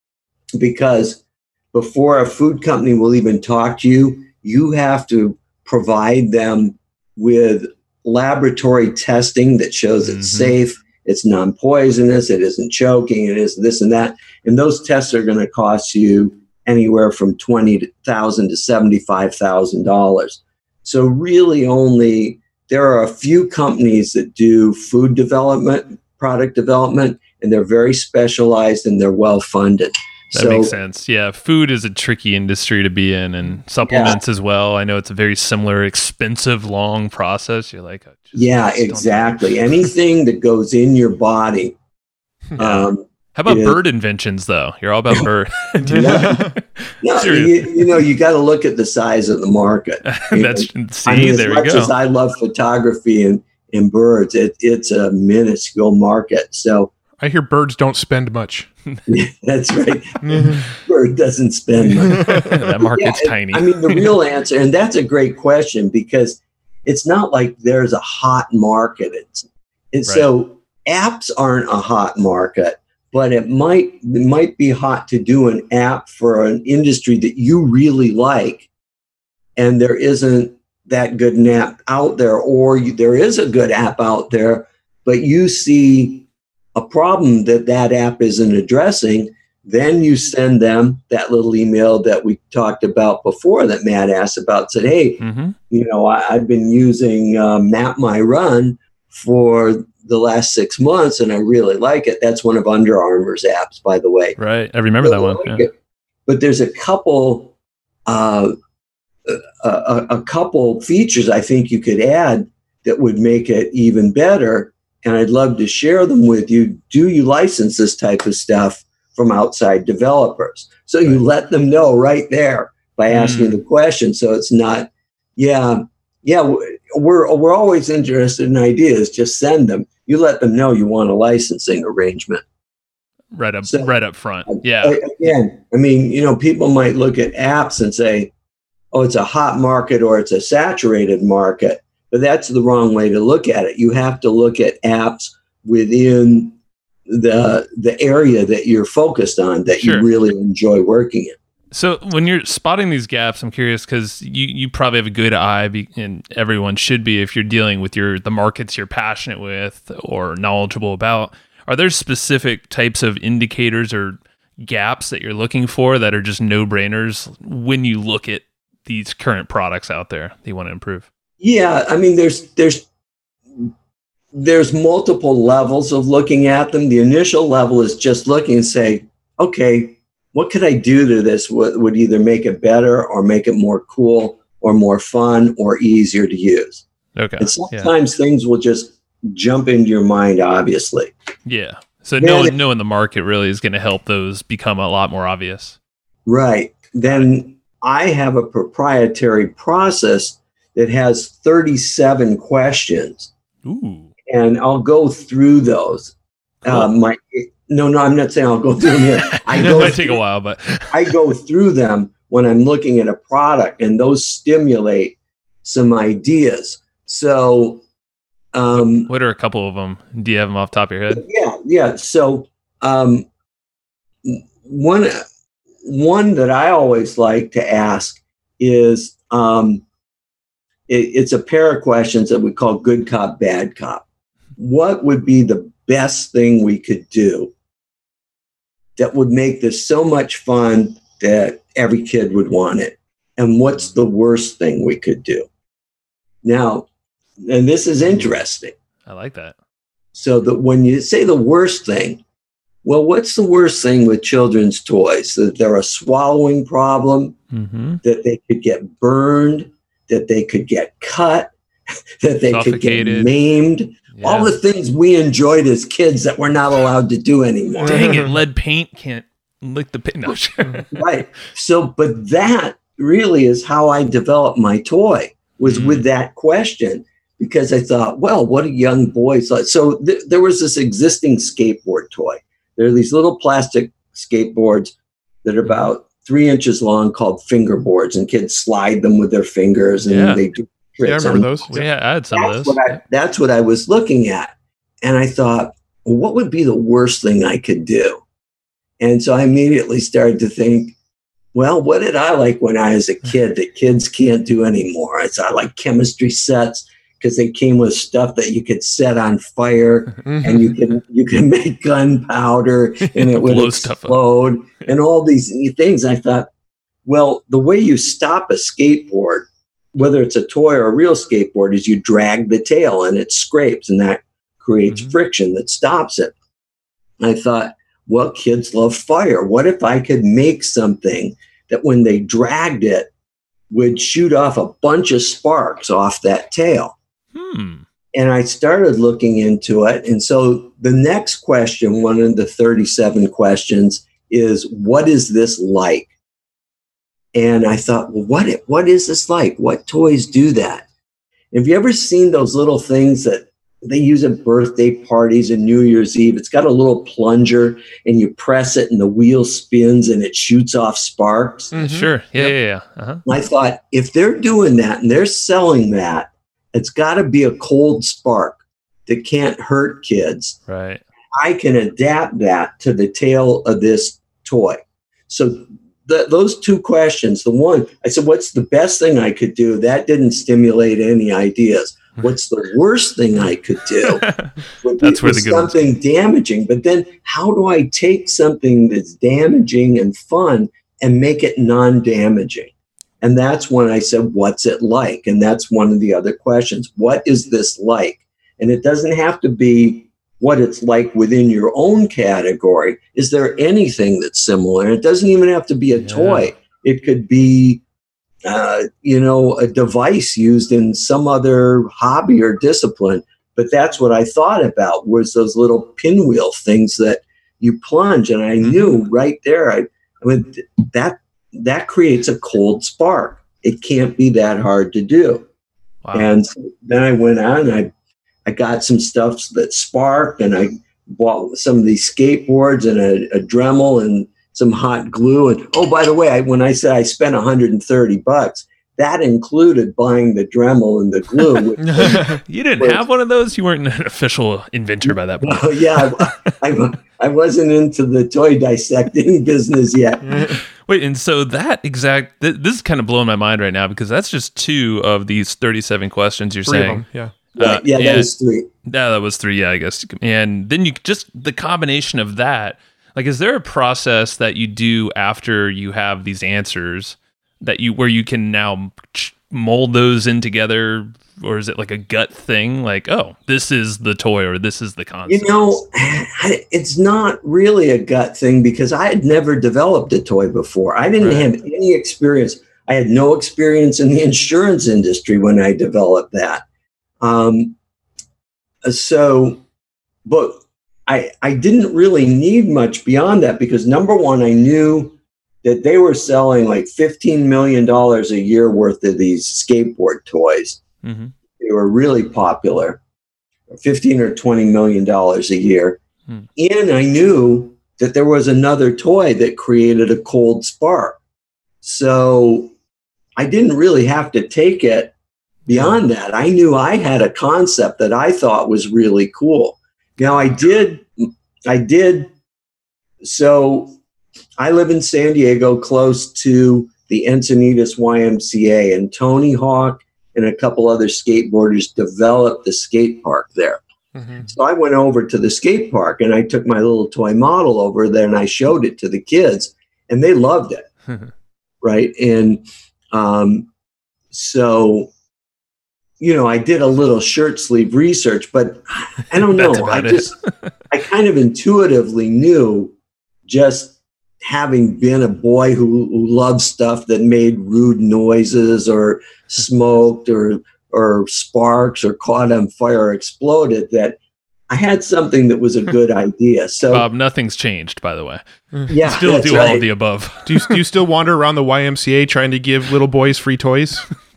because before a food company will even talk to you, you have to provide them with laboratory testing that shows it's mm-hmm. safe, it's non-poisonous, it isn't choking, it is this and that. And those tests are going to cost you anywhere from twenty thousand dollars to seventy-five thousand dollars. So really only, there are a few companies that do food development, product development, and they're very specialized and they're well-funded. That so, makes sense. Yeah, food is a tricky industry to be in, and supplements yeah. as well. I know it's a very similar, expensive, long process. You're like, oh, just, yeah, just exactly. Anything that goes in your body. Yeah. Um, How about bird is, inventions, though? You're all about bird. no, no you, you know, you got to look at the size of the market. That's see, I mean, there as much we go. As I love photography and, and birds, it, it's a minuscule market. So I hear birds don't spend much. That's right. Bird doesn't spend much. That market's yeah, tiny. I mean, the real answer, and that's a great question, because it's not like there's a hot market. It's, it's right. So apps aren't a hot market, but it might it might be hot to do an app for an industry that you really like, and there isn't that good an app out there, or you, there is a good app out there, but you see a problem that that app isn't addressing. Then you send them that little email that we talked about before that Matt asked about, said, hey, mm-hmm. you know, I, I've been using uh, Map My Run for the last six months and I really like it. That's one of Under Armour's apps, by the way. Right. I remember that one. Like yeah. But there's a couple, uh, a, a, a couple features I think you could add that would make it even better. And I'd love to share them with you. Do you license this type of stuff from outside developers? So you right. let them know right there by asking mm. the question. So it's not, yeah, yeah, we're we're always interested in ideas. Just send them. You let them know you want a licensing arrangement. Right up, so, right up front. Yeah. Again, I mean, you know, people might look at apps and say, oh, it's a hot market or it's a saturated market. But that's the wrong way to look at it. You have to look at apps within the the area that you're focused on, that sure. you really enjoy working in. So when you're spotting these gaps, I'm curious, because you, you probably have a good eye, be, and everyone should be if you're dealing with your the markets you're passionate with or knowledgeable about. Are there specific types of indicators or gaps that you're looking for that are just no-brainers when you look at these current products out there that you want to improve? Yeah, I mean, there's there's there's multiple levels of looking at them. The initial level is just looking and say, okay, what could I do to this? What would either make it better or make it more cool or more fun or easier to use? Okay. And sometimes yeah. things will just jump into your mind, obviously. Yeah. So knowing, knowing the market really is going to help those become a lot more obvious. Right. Then I have a proprietary process that has thirty-seven questions. Ooh. And I'll go through those. Cool. Uh, my no, no, I'm not saying I'll go through them here. I It go might take through, a while, but I go through them when I'm looking at a product, and those stimulate some ideas. So, um, what are a couple of them? Do you have them off the top of your head? yeah, yeah. So, um, one one that I always like to ask is um, it, it's a pair of questions that we call good cop, bad cop. What would be the best thing we could do that would make this so much fun that every kid would want it? And what's the worst thing we could do? Now, and this is interesting. I like that. So that when you say the worst thing, well, what's the worst thing with children's toys? That they're a swallowing problem, Mm-hmm. that they could get burned, that they could get cut, that they could get Suffocated. maimed. Yeah. All the things we enjoyed as kids that we're not allowed to do anymore. Dang it, lead paint can't lick the paint. No, sure. Right. So, but that really is how I developed my toy, was Mhm. with that question, because I thought, well, what do young boys like? So th- there was this existing skateboard toy. There are these little plastic skateboards that are about three inches long called fingerboards, and kids slide them with their fingers, and Yeah. they do Yeah, I tricks. remember And those. Well, yeah, I had some of that's those. what I, that's what I was looking at. And I thought, well, what would be the worst thing I could do? And so I immediately started to think, well, what did I like when I was a kid that kids can't do anymore? I thought I like chemistry sets because they came with stuff that you could set on fire, and you can you can make gunpowder and it would Blow stuff up. explode and all these things. I thought, well, the way you stop a skateboard, whether it's a toy or a real skateboard, is you drag the tail and it scrapes, and that creates Mhm. friction that stops it. I thought, well, kids love fire. What if I could make something that when they dragged it would shoot off a bunch of sparks off that tail? Hmm. And I started looking into it. And so the next question, one of the thirty-seven questions, is what is this like? And I thought, well, what, what is this like? What toys do that? Have you ever seen those little things that they use at birthday parties and New Year's Eve? It's got a little plunger, and you press it and the wheel spins and it shoots off sparks. Mhm. Sure. Yeah, Yep. yeah, yeah. Uh-huh. I thought, if they're doing that and they're selling that, it's got to be a cold spark that can't hurt kids. Right. I can adapt that to the tail of this toy. So th- those two questions, the one, I said, what's the best thing I could do? That didn't stimulate any ideas. What's the worst thing I could do? Would be- That's where the was good ones something damaging. But then how do I take something that's damaging and fun and make it non-damaging? And that's when I said, what's it like? And that's one of the other questions. What is this like? And it doesn't have to be what it's like within your own category. Is there anything that's similar? And it doesn't even have to be a Yeah. toy. It could be, uh, you know, a device used in some other hobby or discipline. But that's what I thought about, was those little pinwheel things that you plunge. And I knew right there, I, I mean, that that creates a cold spark. It can't be that hard to do. Wow. And so then I went on and I, I got some stuff that sparked, and I bought some of these skateboards and a, a Dremel and some hot glue. And oh, by the way, I, when I said I spent one hundred thirty bucks, that included buying the Dremel and the glue. which- You didn't have one of those? You weren't an official inventor by that point. Oh, yeah, I, I, I wasn't into the toy dissecting business yet. Wait, and so that exact, th- this is kind of blowing my mind right now, because that's just two of these thirty-seven questions you're Three of saying. them, yeah. Uh, yeah, that and- was three. Yeah, that was three. Yeah, I guess. And then you just the combination of that. Like, is there a process that you do after you have these answers that you where you can now ch- mold those in together, or is it like a gut thing? Like, oh, this is the toy, or this is the concept. You know, I- it's not really a gut thing, because I had never developed a toy before. I didn't Right. have any experience. I had no experience in the insurance industry when I developed that. Um, so, but I, I didn't really need much beyond that, because number one, I knew that they were selling like fifteen million dollars a year worth of these skateboard toys. Mm-hmm. They were really popular, fifteen or twenty million dollars a year. Hmm. And I knew that there was another toy that created a cold spark. So I didn't really have to take it beyond that. I knew I had a concept that I thought was really cool. Now I did, I did, so I live in San Diego, close to the Encinitas Y M C A, and Tony Hawk and a couple other skateboarders developed the skate park there. Mm-hmm. So I went over to the skate park and I took my little toy model over there and I showed it to the kids and they loved it. Right. And um, so, you know, I did a little shirt sleeve research, but I don't know. I just, I kind of intuitively knew, just having been a boy who, who loved stuff that made rude noises or smoked or or sparks or caught on fire or exploded, that I had something that was a good idea. So, Bob, nothing's changed, by the way. Yeah, still do right. all of the above. Do you, do you still wander around the Y M C A trying to give little boys free toys?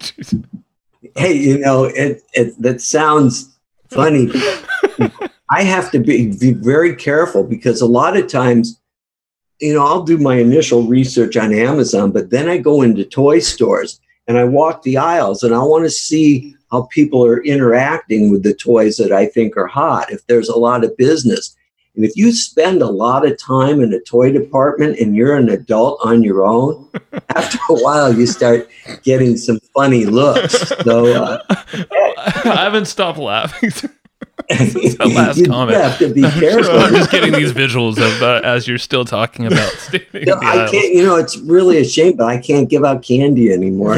Hey, you know, it, it that sounds funny. I have to be, be very careful because a lot of times, you know, I'll do my initial research on Amazon, but then I go into toy stores and I walk the aisles and I want to see how people are interacting with the toys that I think are hot, if there's a lot of business. And if you spend a lot of time in a toy department and you're an adult on your own, after a while you start getting some funny looks. So uh, I haven't stopped laughing. That's the last you comment. have to be careful. I'm just getting these visuals of uh, as you're still talking about standing No, in the I aisles. can't, you know, it's really a shame, but I can't give out candy anymore.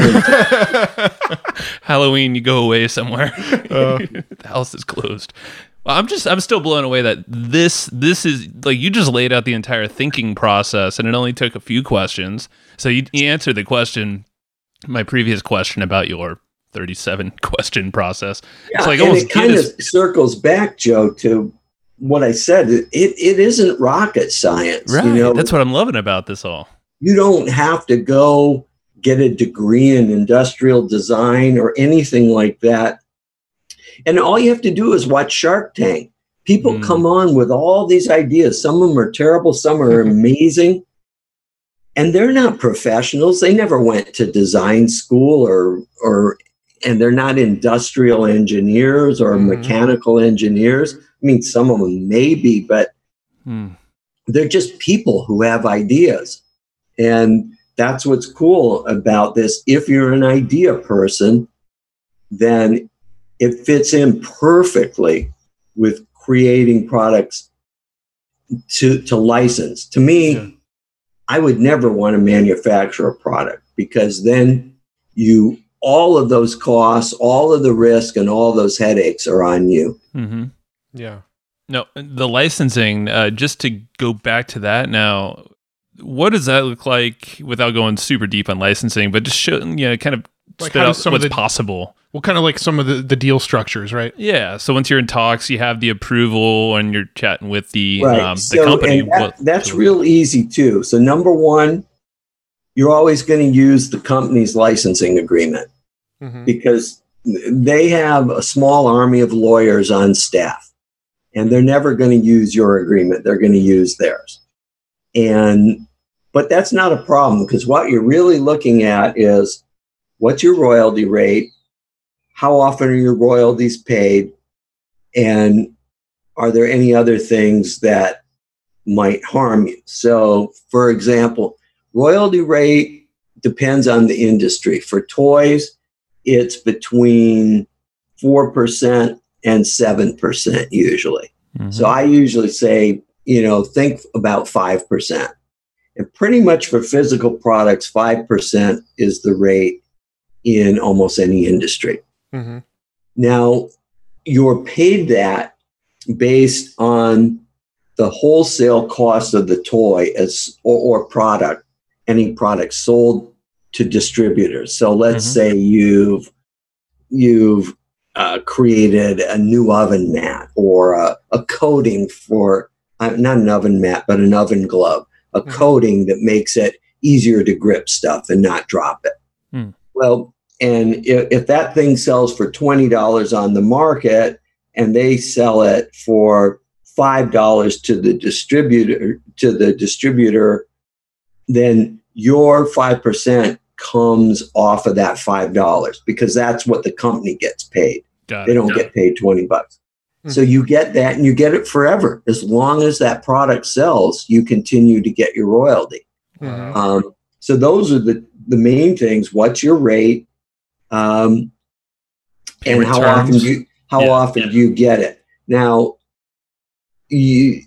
Halloween, you go away somewhere. Uh. The house is closed. Well, I'm just, I'm still blown away that this, this is like, you just laid out the entire thinking process and it only took a few questions. So you, you answered the question, my previous question about your thirty-seven question process. Yeah, It's like and almost it kind of just, circles back, Joe, to what I said. It, it isn't rocket science. right. You know, That's what I'm loving about this all. you don't have to go get a degree in industrial design or anything like that. And all you have to do is watch Shark Tank. People Mm. come on with all these ideas. Some of them are terrible. Some are amazing. And they're not professionals. They never went to design school or, or, and they're not industrial engineers or Mhm. mechanical engineers. I mean, some of them maybe, but Hmm. they're just people who have ideas. And that's what's cool about this. If you're an idea person, then it fits in perfectly with creating products to, to license. To me, Yeah. I would never want to manufacture a product because then you, all of those costs, all of the risk and all those headaches are on you. Mm-hmm. Yeah. No, the licensing, uh, just to go back to that now, what does that look like without going super deep on licensing, but just show, you know, kind of Like spit how out does some of what's the- possible? Well, kind of like some of the, the deal structures, right? Yeah. So once you're in talks, you have the approval and you're chatting with the, Right. um, the So, company. and that- what- that's so- real easy too. So number one, you're always going to use the company's licensing agreement Mm-hmm. because they have a small army of lawyers on staff and they're never going to use your agreement. They're going to use theirs. And, but that's not a problem because what you're really looking at is what's your royalty rate? How often are your royalties paid? And are there any other things that might harm you? So, for example, royalty rate depends on the industry. For toys, it's between four percent and seven percent usually. Mhm. So I usually say, you know, think about five percent. And pretty much for physical products, five percent is the rate in almost any industry. Mm-hmm. Now, you're paid that based on the wholesale cost of the toy as or, or product, any product sold to distributors. So let's Mhm. say you've you've uh, created a new oven mat or a, a coating for uh, not an oven mat, but an oven glove, a Mhm. coating that makes it easier to grip stuff and not drop it. Hmm. Well, and if, if that thing sells for twenty dollars on the market and they sell it for five dollars to the distributor, to the distributor, then your five percent comes off of that five dollars because that's what the company gets paid. Got they it. don't Yeah. get paid twenty bucks. Mm-hmm. So you get that and you get it forever. As long as that product sells, you continue to get your royalty. Mm-hmm. Um, so those are the, the main things. What's your rate? Um, and how terms. often do you, how Yeah. often do you get it? Now, you,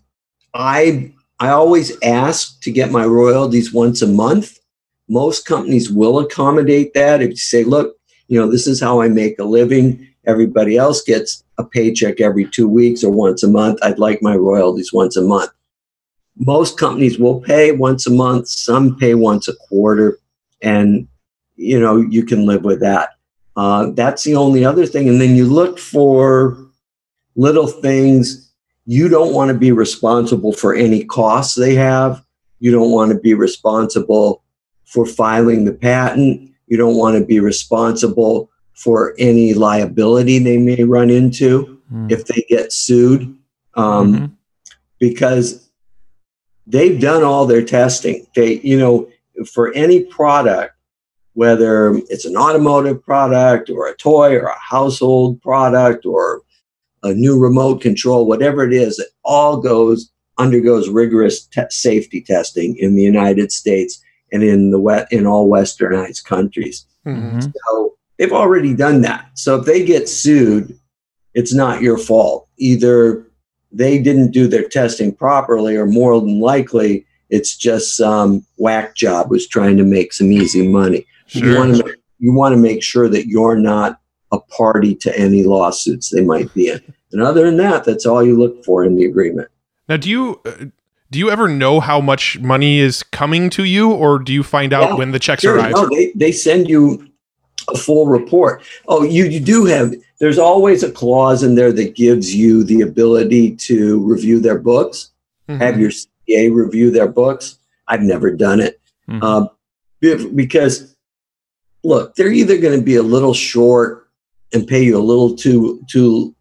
I, I always ask to get my royalties once a month. Most companies will accommodate that. If you say, look, you know, this is how I make a living. Everybody else gets a paycheck every two weeks or once a month. I'd like my royalties once a month. Most companies will pay once a month. Some pay once a quarter. And, you know, you can live with that. Uh, that's the only other thing. And then you look for little things. You don't want to be responsible for any costs they have. You don't want to be responsible for filing the patent. You don't want to be responsible for any liability they may run into mm. if they get sued, um, mm-hmm. because they've done all their testing. They, you know, for any product, whether it's an automotive product or a toy or a household product or a new remote control, whatever it is, it all goes undergoes rigorous te- safety testing in the United States and in the wet in all westernized countries. Mm-hmm. So they've already done that. So if they get sued, it's not your fault. Either they didn't do their testing properly, or more than likely, it's just some whack job who's trying to make some easy money. Sure. You want to make, you want to make sure that you're not a party to any lawsuits they might be in. And other than that, that's all you look for in the agreement. Now, do you uh, do you ever know how much money is coming to you, or do you find out yeah, when the checks sure. arrive? No, they they send you a full report. Oh, you you do have. There's always a clause in there that gives you the ability to review their books, mm-hmm. have your C P A review their books. I've never done it mm-hmm. um, because, look, they're either going to be a little short and pay you a little too too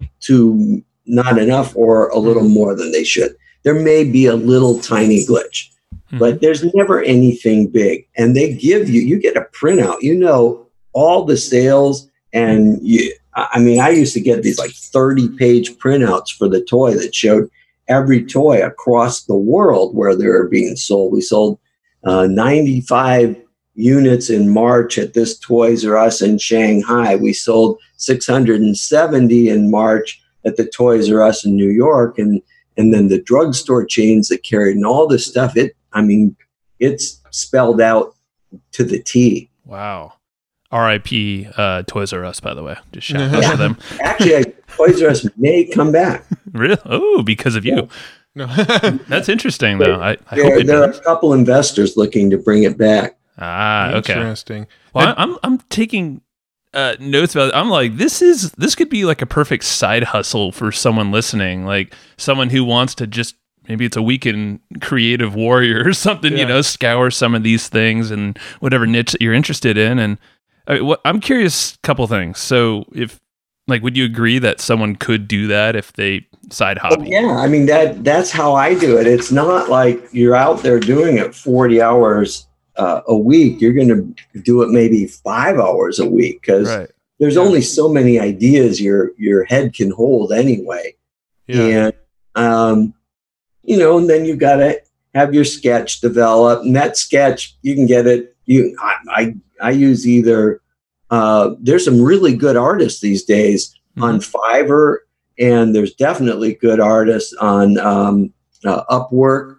too not enough, or a little mm-hmm. more than they should. There may be a little tiny glitch, mm-hmm. but there's never anything big. And they give you, you get a printout, you know, all the sales. And you, I mean, I used to get these like thirty page printouts for the toy that showed every toy across the world where they were being sold. We sold uh, ninety-five units in March at this Toys R Us in Shanghai. We sold six hundred seventy in March at the Toys R Us in New York. And, and then the drugstore chains that carried and all this stuff, it, I mean, it's spelled out to the T. Wow. R I P uh, Toys R Us, by the way. Just shout out yeah. to them. Actually, I, Toys R Us may come back. Really? Oh, because of you. No. That's interesting, though. I, I there, hope it there are does. a couple investors looking to bring it back. Ah, okay. Interesting. Well, And- I'm I'm taking uh, notes about it. I'm like, this is this could be like a perfect side hustle for someone listening, like someone who wants to just maybe it's a weekend creative warrior or something, Yeah. you know, scour some of these things and whatever niche that you're interested in. And I, what, I'm curious, couple things. So, if like, would you agree that someone could do that if they side Oh, hobby? yeah, I mean that that's how I do it. It's not like you're out there doing it forty hours uh, a week. You're going to do it maybe five hours a week because Right. there's only so many ideas your your head can hold anyway. Yeah. And um, you know, and then you got to have your sketch develop, and that sketch you can get it. You, I, I, I use either. Uh, there's some really good artists these days Mm-hmm. on Fiverr, and there's definitely good artists on um, uh, Upwork.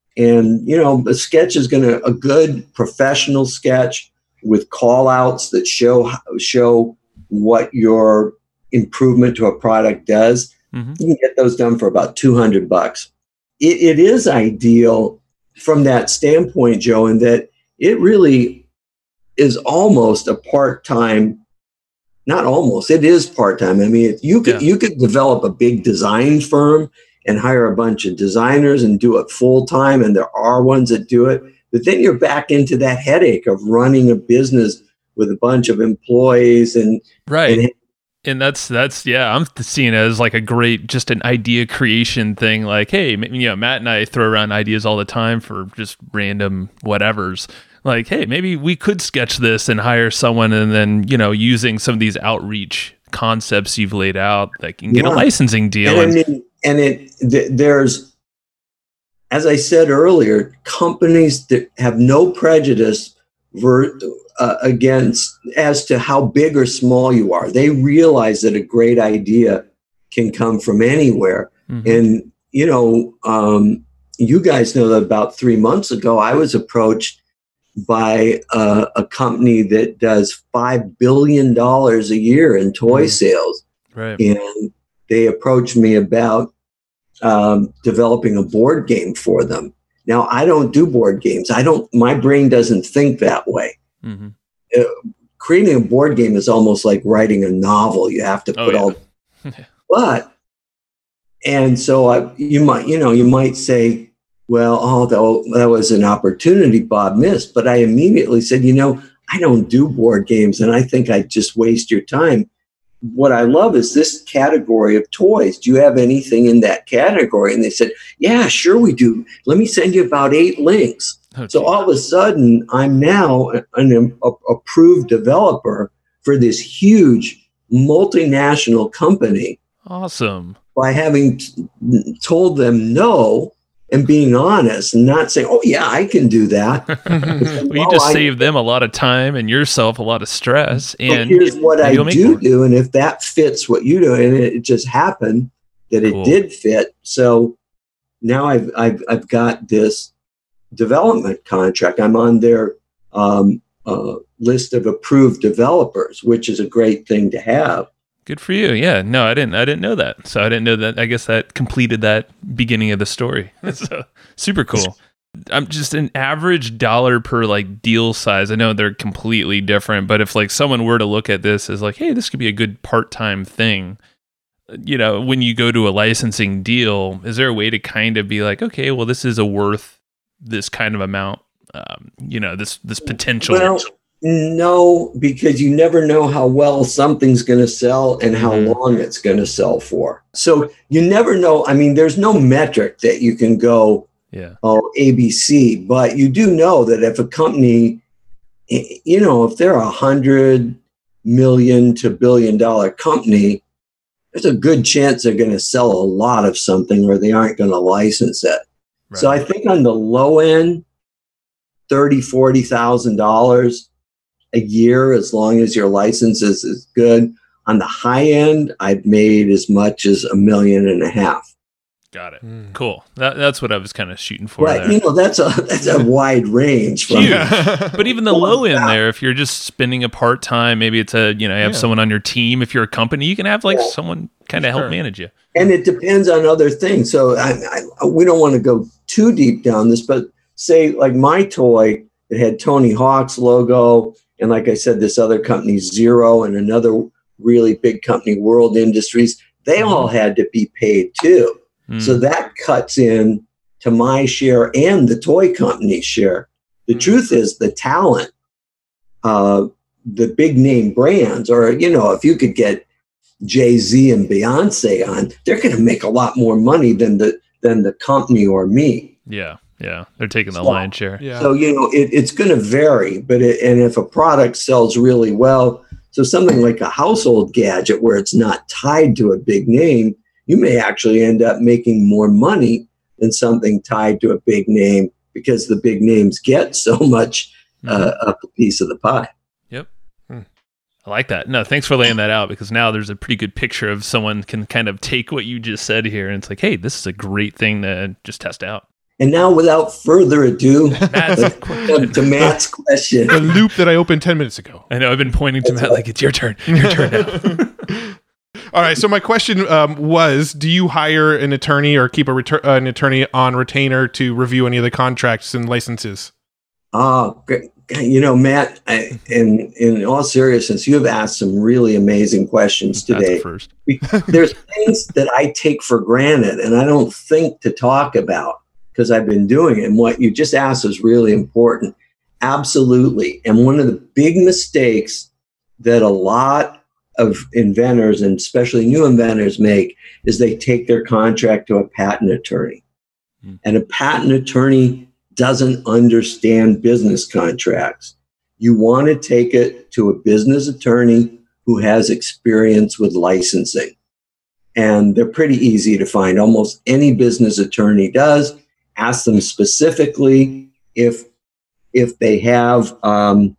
And you know, a sketch is going to a good professional sketch with call outs that show show what your improvement to a product does. Mm-hmm. You can get those done for about two hundred bucks. It, it is ideal from that standpoint, Joe, in that it really is almost a part-time, not almost, it is part-time. I mean, you could, Yeah. you could develop a big design firm and hire a bunch of designers and do it full-time, and there are ones that do it, but then you're back into that headache of running a business with a bunch of employees and, Right. and And that's that's yeah, I'm seeing it as like a great, just an idea creation thing. Like, hey, you know, Matt and I throw around ideas all the time for just random whatevers. Like, hey, maybe we could sketch this and hire someone, and then, you know, using some of these outreach concepts you've laid out, that can get yeah. a licensing deal. And, and, and it th- there's, as I said earlier, companies that have no prejudice ver- uh, against as to how big or small you are. They realize that a great idea can come from anywhere. Mm-hmm. And, you know, um, you guys know that about three months ago, I was approached by uh, a company that does five billion dollars a year in toy mm. sales. Right. And they approached me about um, developing a board game for them. Now, I don't do board games. I don't, my brain doesn't think that way. Mm-hmm. Uh, creating a board game is almost like writing a novel. You have to put oh, yeah. all, but, and so I, you might, you know, you might say, well, oh, that, that was an opportunity Bob missed. But I immediately said, you know, I don't do board games, and I think I'd just waste your time. What I love is this category of toys. Do you have anything in that category? And they said, yeah, sure we do. Let me send you about eight links. Okay. So all of a sudden, I'm now an, an approved developer for this huge multinational company. Awesome. By having t- told them no, and being honest and not saying, oh, yeah, I can do that. Well, you just oh, saved them a lot of time and yourself a lot of stress. And here's what I do do. And if that fits what you do, and it just happened that it cool. did fit. So now I've, I've, I've got this development contract. I'm on their um, uh, list of approved developers, which is a great thing to have. Good for you. Yeah. No, I didn't. I didn't know that. So I didn't know that. I guess that completed that beginning of the story. So super cool. I'm just an average dollar per like deal size. I know they're completely different, but if like someone were to look at this as like, hey, this could be a good part-time thing, you know, when you go to a licensing deal, is there a way to kind of be like, okay, well, this is a worth this kind of amount, um, you know, this this potential. Well, no, because you never know how well something's going to sell and how mm-hmm. long it's going to sell for. So you never know. I mean, there's no metric that you can go, yeah. oh, A B C, but you do know that if a company, you know, if they're a hundred million to billion dollar company, there's a good chance they're going to sell a lot of something or they aren't going to license it. Right. So I think on the low end, thirty, forty thousand dollars a year, as long as your license is, is good. On the high end, I've made as much as a million and a half. Got it. Mm. Cool. That, that's what I was kind of shooting for. Right. There. You know, that's a that's a wide range. From but even the low end there, if you're just spending a part time, maybe it's a, you know, you have yeah. someone on your team. If you're a company, you can have like yeah. someone kind of sure. help manage you. And it depends on other things. So I, I, we don't want to go too deep down this, but say like my toy, it had Tony Hawk's logo. And like I said, this other company, Zero, and another really big company, World Industries, they mm. all had to be paid too. Mm. So that cuts in to my share and the toy company's share. The mm. truth is the talent, uh, the big name brands, or, you know, if you could get Jay-Z and Beyonce on, they're going to make a lot more money than the than the company or me. Yeah. Yeah, they're taking the so, lion's share. Yeah. So, you know, it, it's going to vary, but it, and if a product sells really well, so something like a household gadget where it's not tied to a big name, you may actually end up making more money than something tied to a big name because the big names get so much uh, mm-hmm. a piece of the pie. Yep. Hmm. I like that. No, thanks for laying that out, because now there's a pretty good picture of someone can kind of take what you just said here and it's like, hey, this is a great thing to just test out. And now, without further ado, to, to Matt's question. The loop that I opened ten minutes ago. I know, I've been pointing to That's Matt right. like, it's your turn. Your turn now. All right, so my question um, was, do you hire an attorney or keep a retur- uh, an attorney on retainer to review any of the contracts and licenses? Oh, great. You know, Matt, I, in, in all seriousness, you have asked some really amazing questions today. First. There's things that I take for granted and I don't think to talk about, because I've been doing it. And what you just asked is really important. Absolutely. And one of the big mistakes that a lot of inventors, and especially new inventors, make is they take their contract to a patent attorney. Mm. And a patent attorney doesn't understand business contracts. You want to take it to a business attorney who has experience with licensing. And they're pretty easy to find. Almost any business attorney does. Ask them specifically if, if they have um,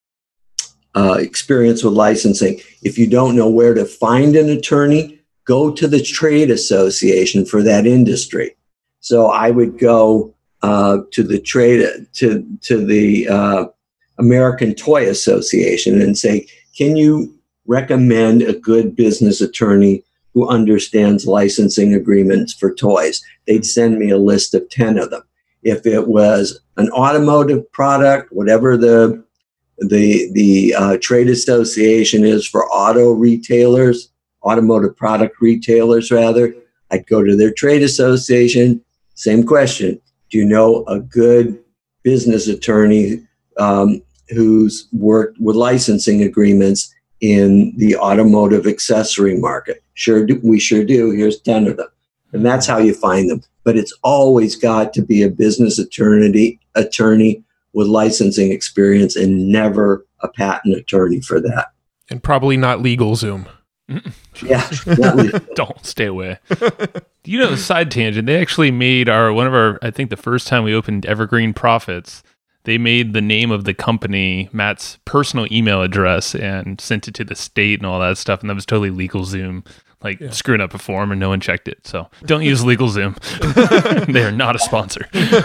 uh, experience with licensing. If you don't know where to find an attorney, go to the trade association for that industry. So I would go uh, to the trade to to the uh, American Toy Association and say, can you recommend a good business attorney who understands licensing agreements for toys? They'd send me a list of ten of them. If it was an automotive product, whatever the the the uh, trade association is for auto retailers, automotive product retailers rather, I'd go to their trade association. Same question. Do you know a good business attorney um, who's worked with licensing agreements in the automotive accessory market? Sure, do, we sure do. Here's ten of them. And that's how you find them. But it's always got to be a business attorney, attorney with licensing experience, and never a patent attorney for that. And probably not LegalZoom. Yeah, not legal. Don't stay away. You know, side tangent, they actually made our, one of our, I think the first time we opened Evergreen Profits, they made the name of the company Matt's personal email address and sent it to the state and all that stuff. And that was totally LegalZoom, like yeah. screwing up a form and no one checked it. So don't use LegalZoom. They are not a sponsor.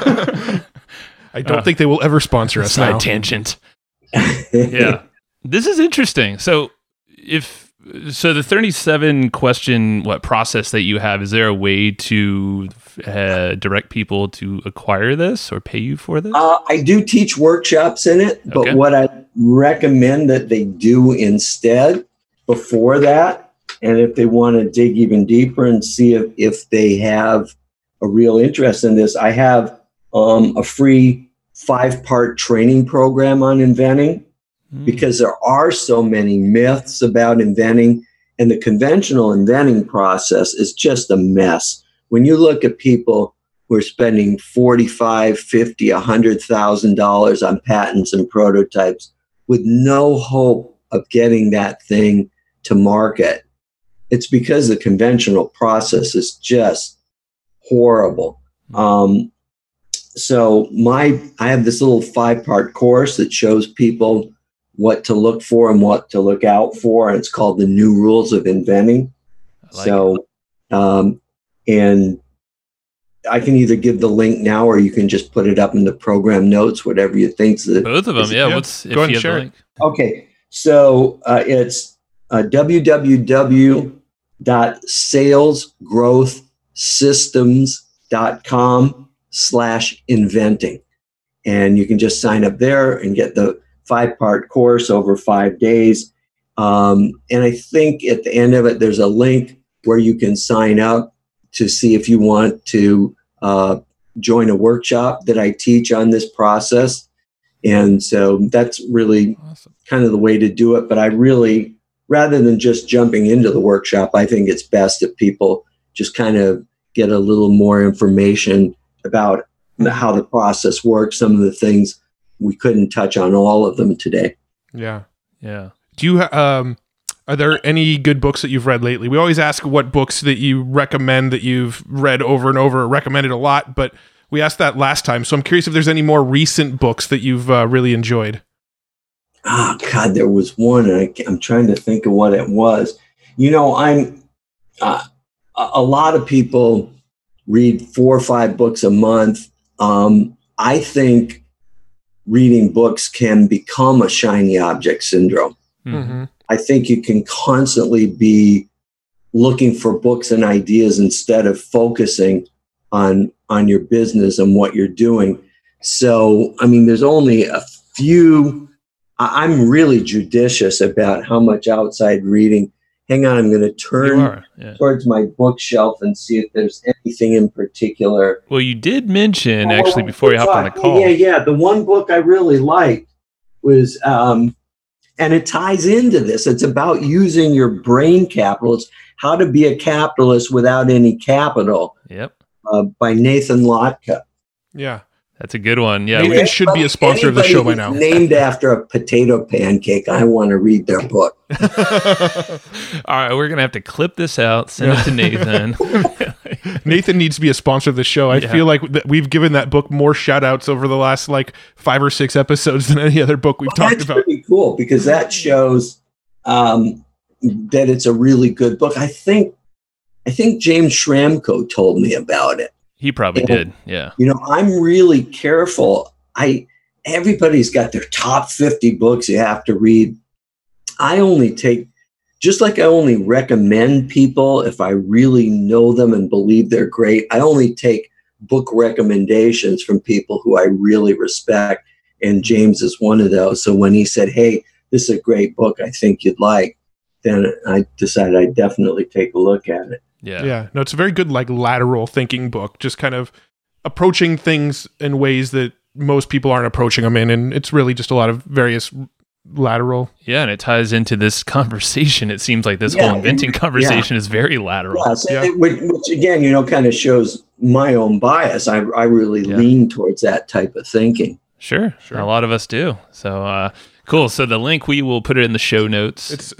I don't uh, think they will ever sponsor us side now. Tangent. Yeah. This is interesting. So if, so the thirty-seven question, what process that you have, is there a way to uh, direct people to acquire this or pay you for this? Uh, I do teach workshops in it, but okay. what I recommend that they do instead before that, and if they want to dig even deeper and see if, if they have a real interest in this, I have um, a free five-part training program on inventing. Because there are so many myths about inventing, and the conventional inventing process is just a mess. When you look at people who are spending forty-five, fifty, a hundred thousand dollars on patents and prototypes with no hope of getting that thing to market, it's because the conventional process is just horrible. Um, so my I have this little five-part course that shows people what to look for and what to look out for. And it's called The New Rules of Inventing. Like so, um, and I can either give the link now, or you can just put it up in the program notes, whatever you think. Both of them. Yeah. yeah. What's, if Go ahead you and share it. Okay. So uh, it's uh, w w w dot sales growth systems dot com slash inventing. And you can just sign up there and get the five-part course over five days. Um, and I think at the end of it, there's a link where you can sign up to see if you want to uh, join a workshop that I teach on this process. And so that's really awesome. Kind of the way to do it. But I really, rather than just jumping into the workshop, I think it's best if people just kind of get a little more information about how the process works, some of the things. We couldn't touch on all of them today. Yeah. Yeah. Do you, um, are there any good books that you've read lately? We always ask what books that you recommend that you've read over and over, recommended a lot, but we asked that last time. So I'm curious if there's any more recent books that you've uh, really enjoyed. Oh, God, there was one, and I, I'm trying to think of what it was. You know, I'm, uh, a lot of people read four or five books a month. Um, I think reading books can become a shiny object syndrome. Mm-hmm. I think you can constantly be looking for books and ideas instead of focusing on, on your business and what you're doing. So, I mean, there's only a few. I'm really judicious about how much outside reading. Hang on, I'm going to turn yeah. towards my bookshelf and see if there's anything in particular. Well, you did mention, oh, actually, before you hopped on the call. Yeah, yeah. The one book I really liked was um, And it ties into this. It's about using your brain capital. It's How to Be a Capitalist Without Any Capital. Yep. Uh, by Nathan Lotka. Yeah. That's a good one. Yeah. Nathan we, should be a sponsor of the show by now. Named after a potato pancake. I want to read their book. All right. We're going to have to clip this out, send it to Nathan. Nathan needs to be a sponsor of the show. I Yeah. feel like th- we've given that book more shout outs over the last like five or six episodes than any other book we've Well, talked that's about. pretty cool because that shows um, that it's a really good book. I think I think James Schramko told me about it. He probably Yeah. did. Yeah. You know, I'm really careful. I everybody's got their top fifty books you have to read. I only take, just like I only recommend people if I really know them and believe they're great, I only take book recommendations from people who I really respect. And James is one of those. So when he said, hey, this is a great book I think you'd like, then I decided I'd definitely take a look at it. Yeah. Yeah. No, it's a very good like lateral thinking book, just kind of approaching things in ways that most people aren't approaching them in. And it's really just a lot of various lateral. Yeah. And it ties into this conversation. It seems like this Yeah, whole inventing and- conversation is very lateral. Yeah, so Yeah. it- which, which again, you know, kind of shows my own bias. I, I really Yeah. lean towards that type of thinking. Sure. Sure. A lot of us do. So, uh, cool. So the link, we will put it in the show notes. It's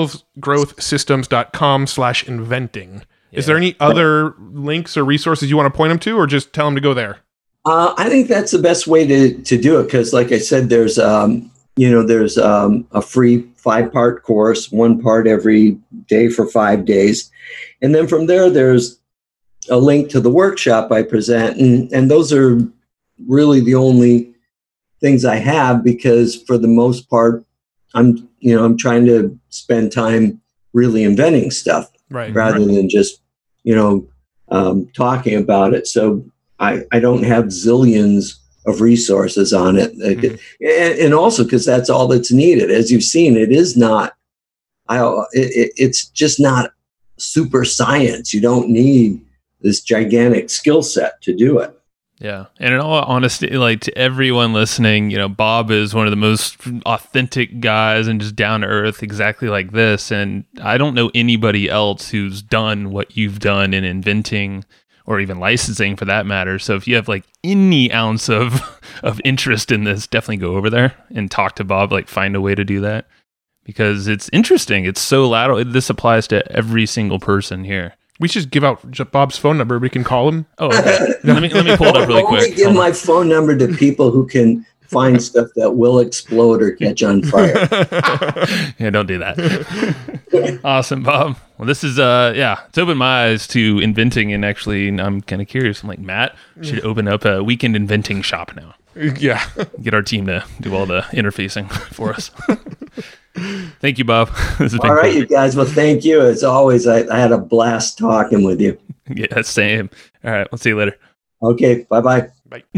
salesgrowthsystems.com slash inventing. Is Yeah. there any other links or resources you want to point them to, or just tell them to go there? Uh, I think that's the best way to, to do it because, like I said, there's um, you know there's um, a free five part course, one part every day for five days, and then from there there's a link to the workshop I present, and and those are really the only things I have because for the most part, I'm you know I'm trying to spend time really inventing stuff Right. rather than just you know um, talking about it. So I, I don't have zillions of resources on it, Mhm. and, and also because that's all that's needed. As you've seen, it is not. I it, it's just not super science. You don't need this gigantic skill set to do it. Yeah. And in all honesty, like to everyone listening, you know, Bob is one of the most authentic guys and just down to earth, exactly like this. And I don't know anybody else who's done what you've done in inventing or even licensing for that matter. So if you have like any ounce of, of interest in this, definitely go over there and talk to Bob, like find a way to do that because it's interesting. It's so lateral. This applies to every single person here. We should give out J- Bob's phone number. We can call him. Oh, okay. let me, let me pull it up really Only quick. give Hold on. my phone number to people who can find stuff that will explode or catch on fire. Yeah, don't do that. Awesome, Bob. Well, this is uh, yeah, it's opened my eyes to inventing, and actually, I'm kind of curious. I'm like, Matt should open up a weekend inventing shop now. Yeah. Get our team to do all the interfacing for us. Thank you, Bob. This has been All right, cool. you guys. Well, thank you. As always, I, I had a blast talking with you. Yeah, same. All right, we'll see you later. Okay, bye-bye.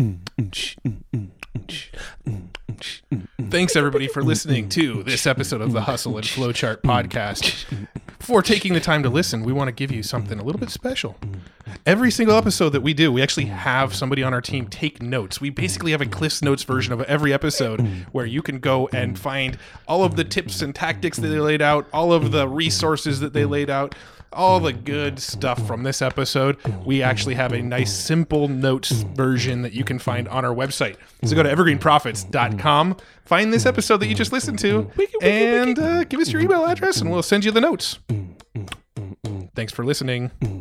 Thanks, everybody, for listening to this episode of the Hustle and Flowchart podcast. Before taking the time to listen, we want to give you something a little bit special. Every single episode that we do, we actually have somebody on our team take notes. We basically have a Cliff's Notes version of every episode where you can go and find all of the tips and tactics that they laid out, all of the resources that they laid out, all the good stuff from this episode. We actually have a nice simple notes version that you can find on our website. So go to evergreen profits dot com, find this episode that you just listened to, and uh, give us your email address and we'll send you the notes. Thanks for listening.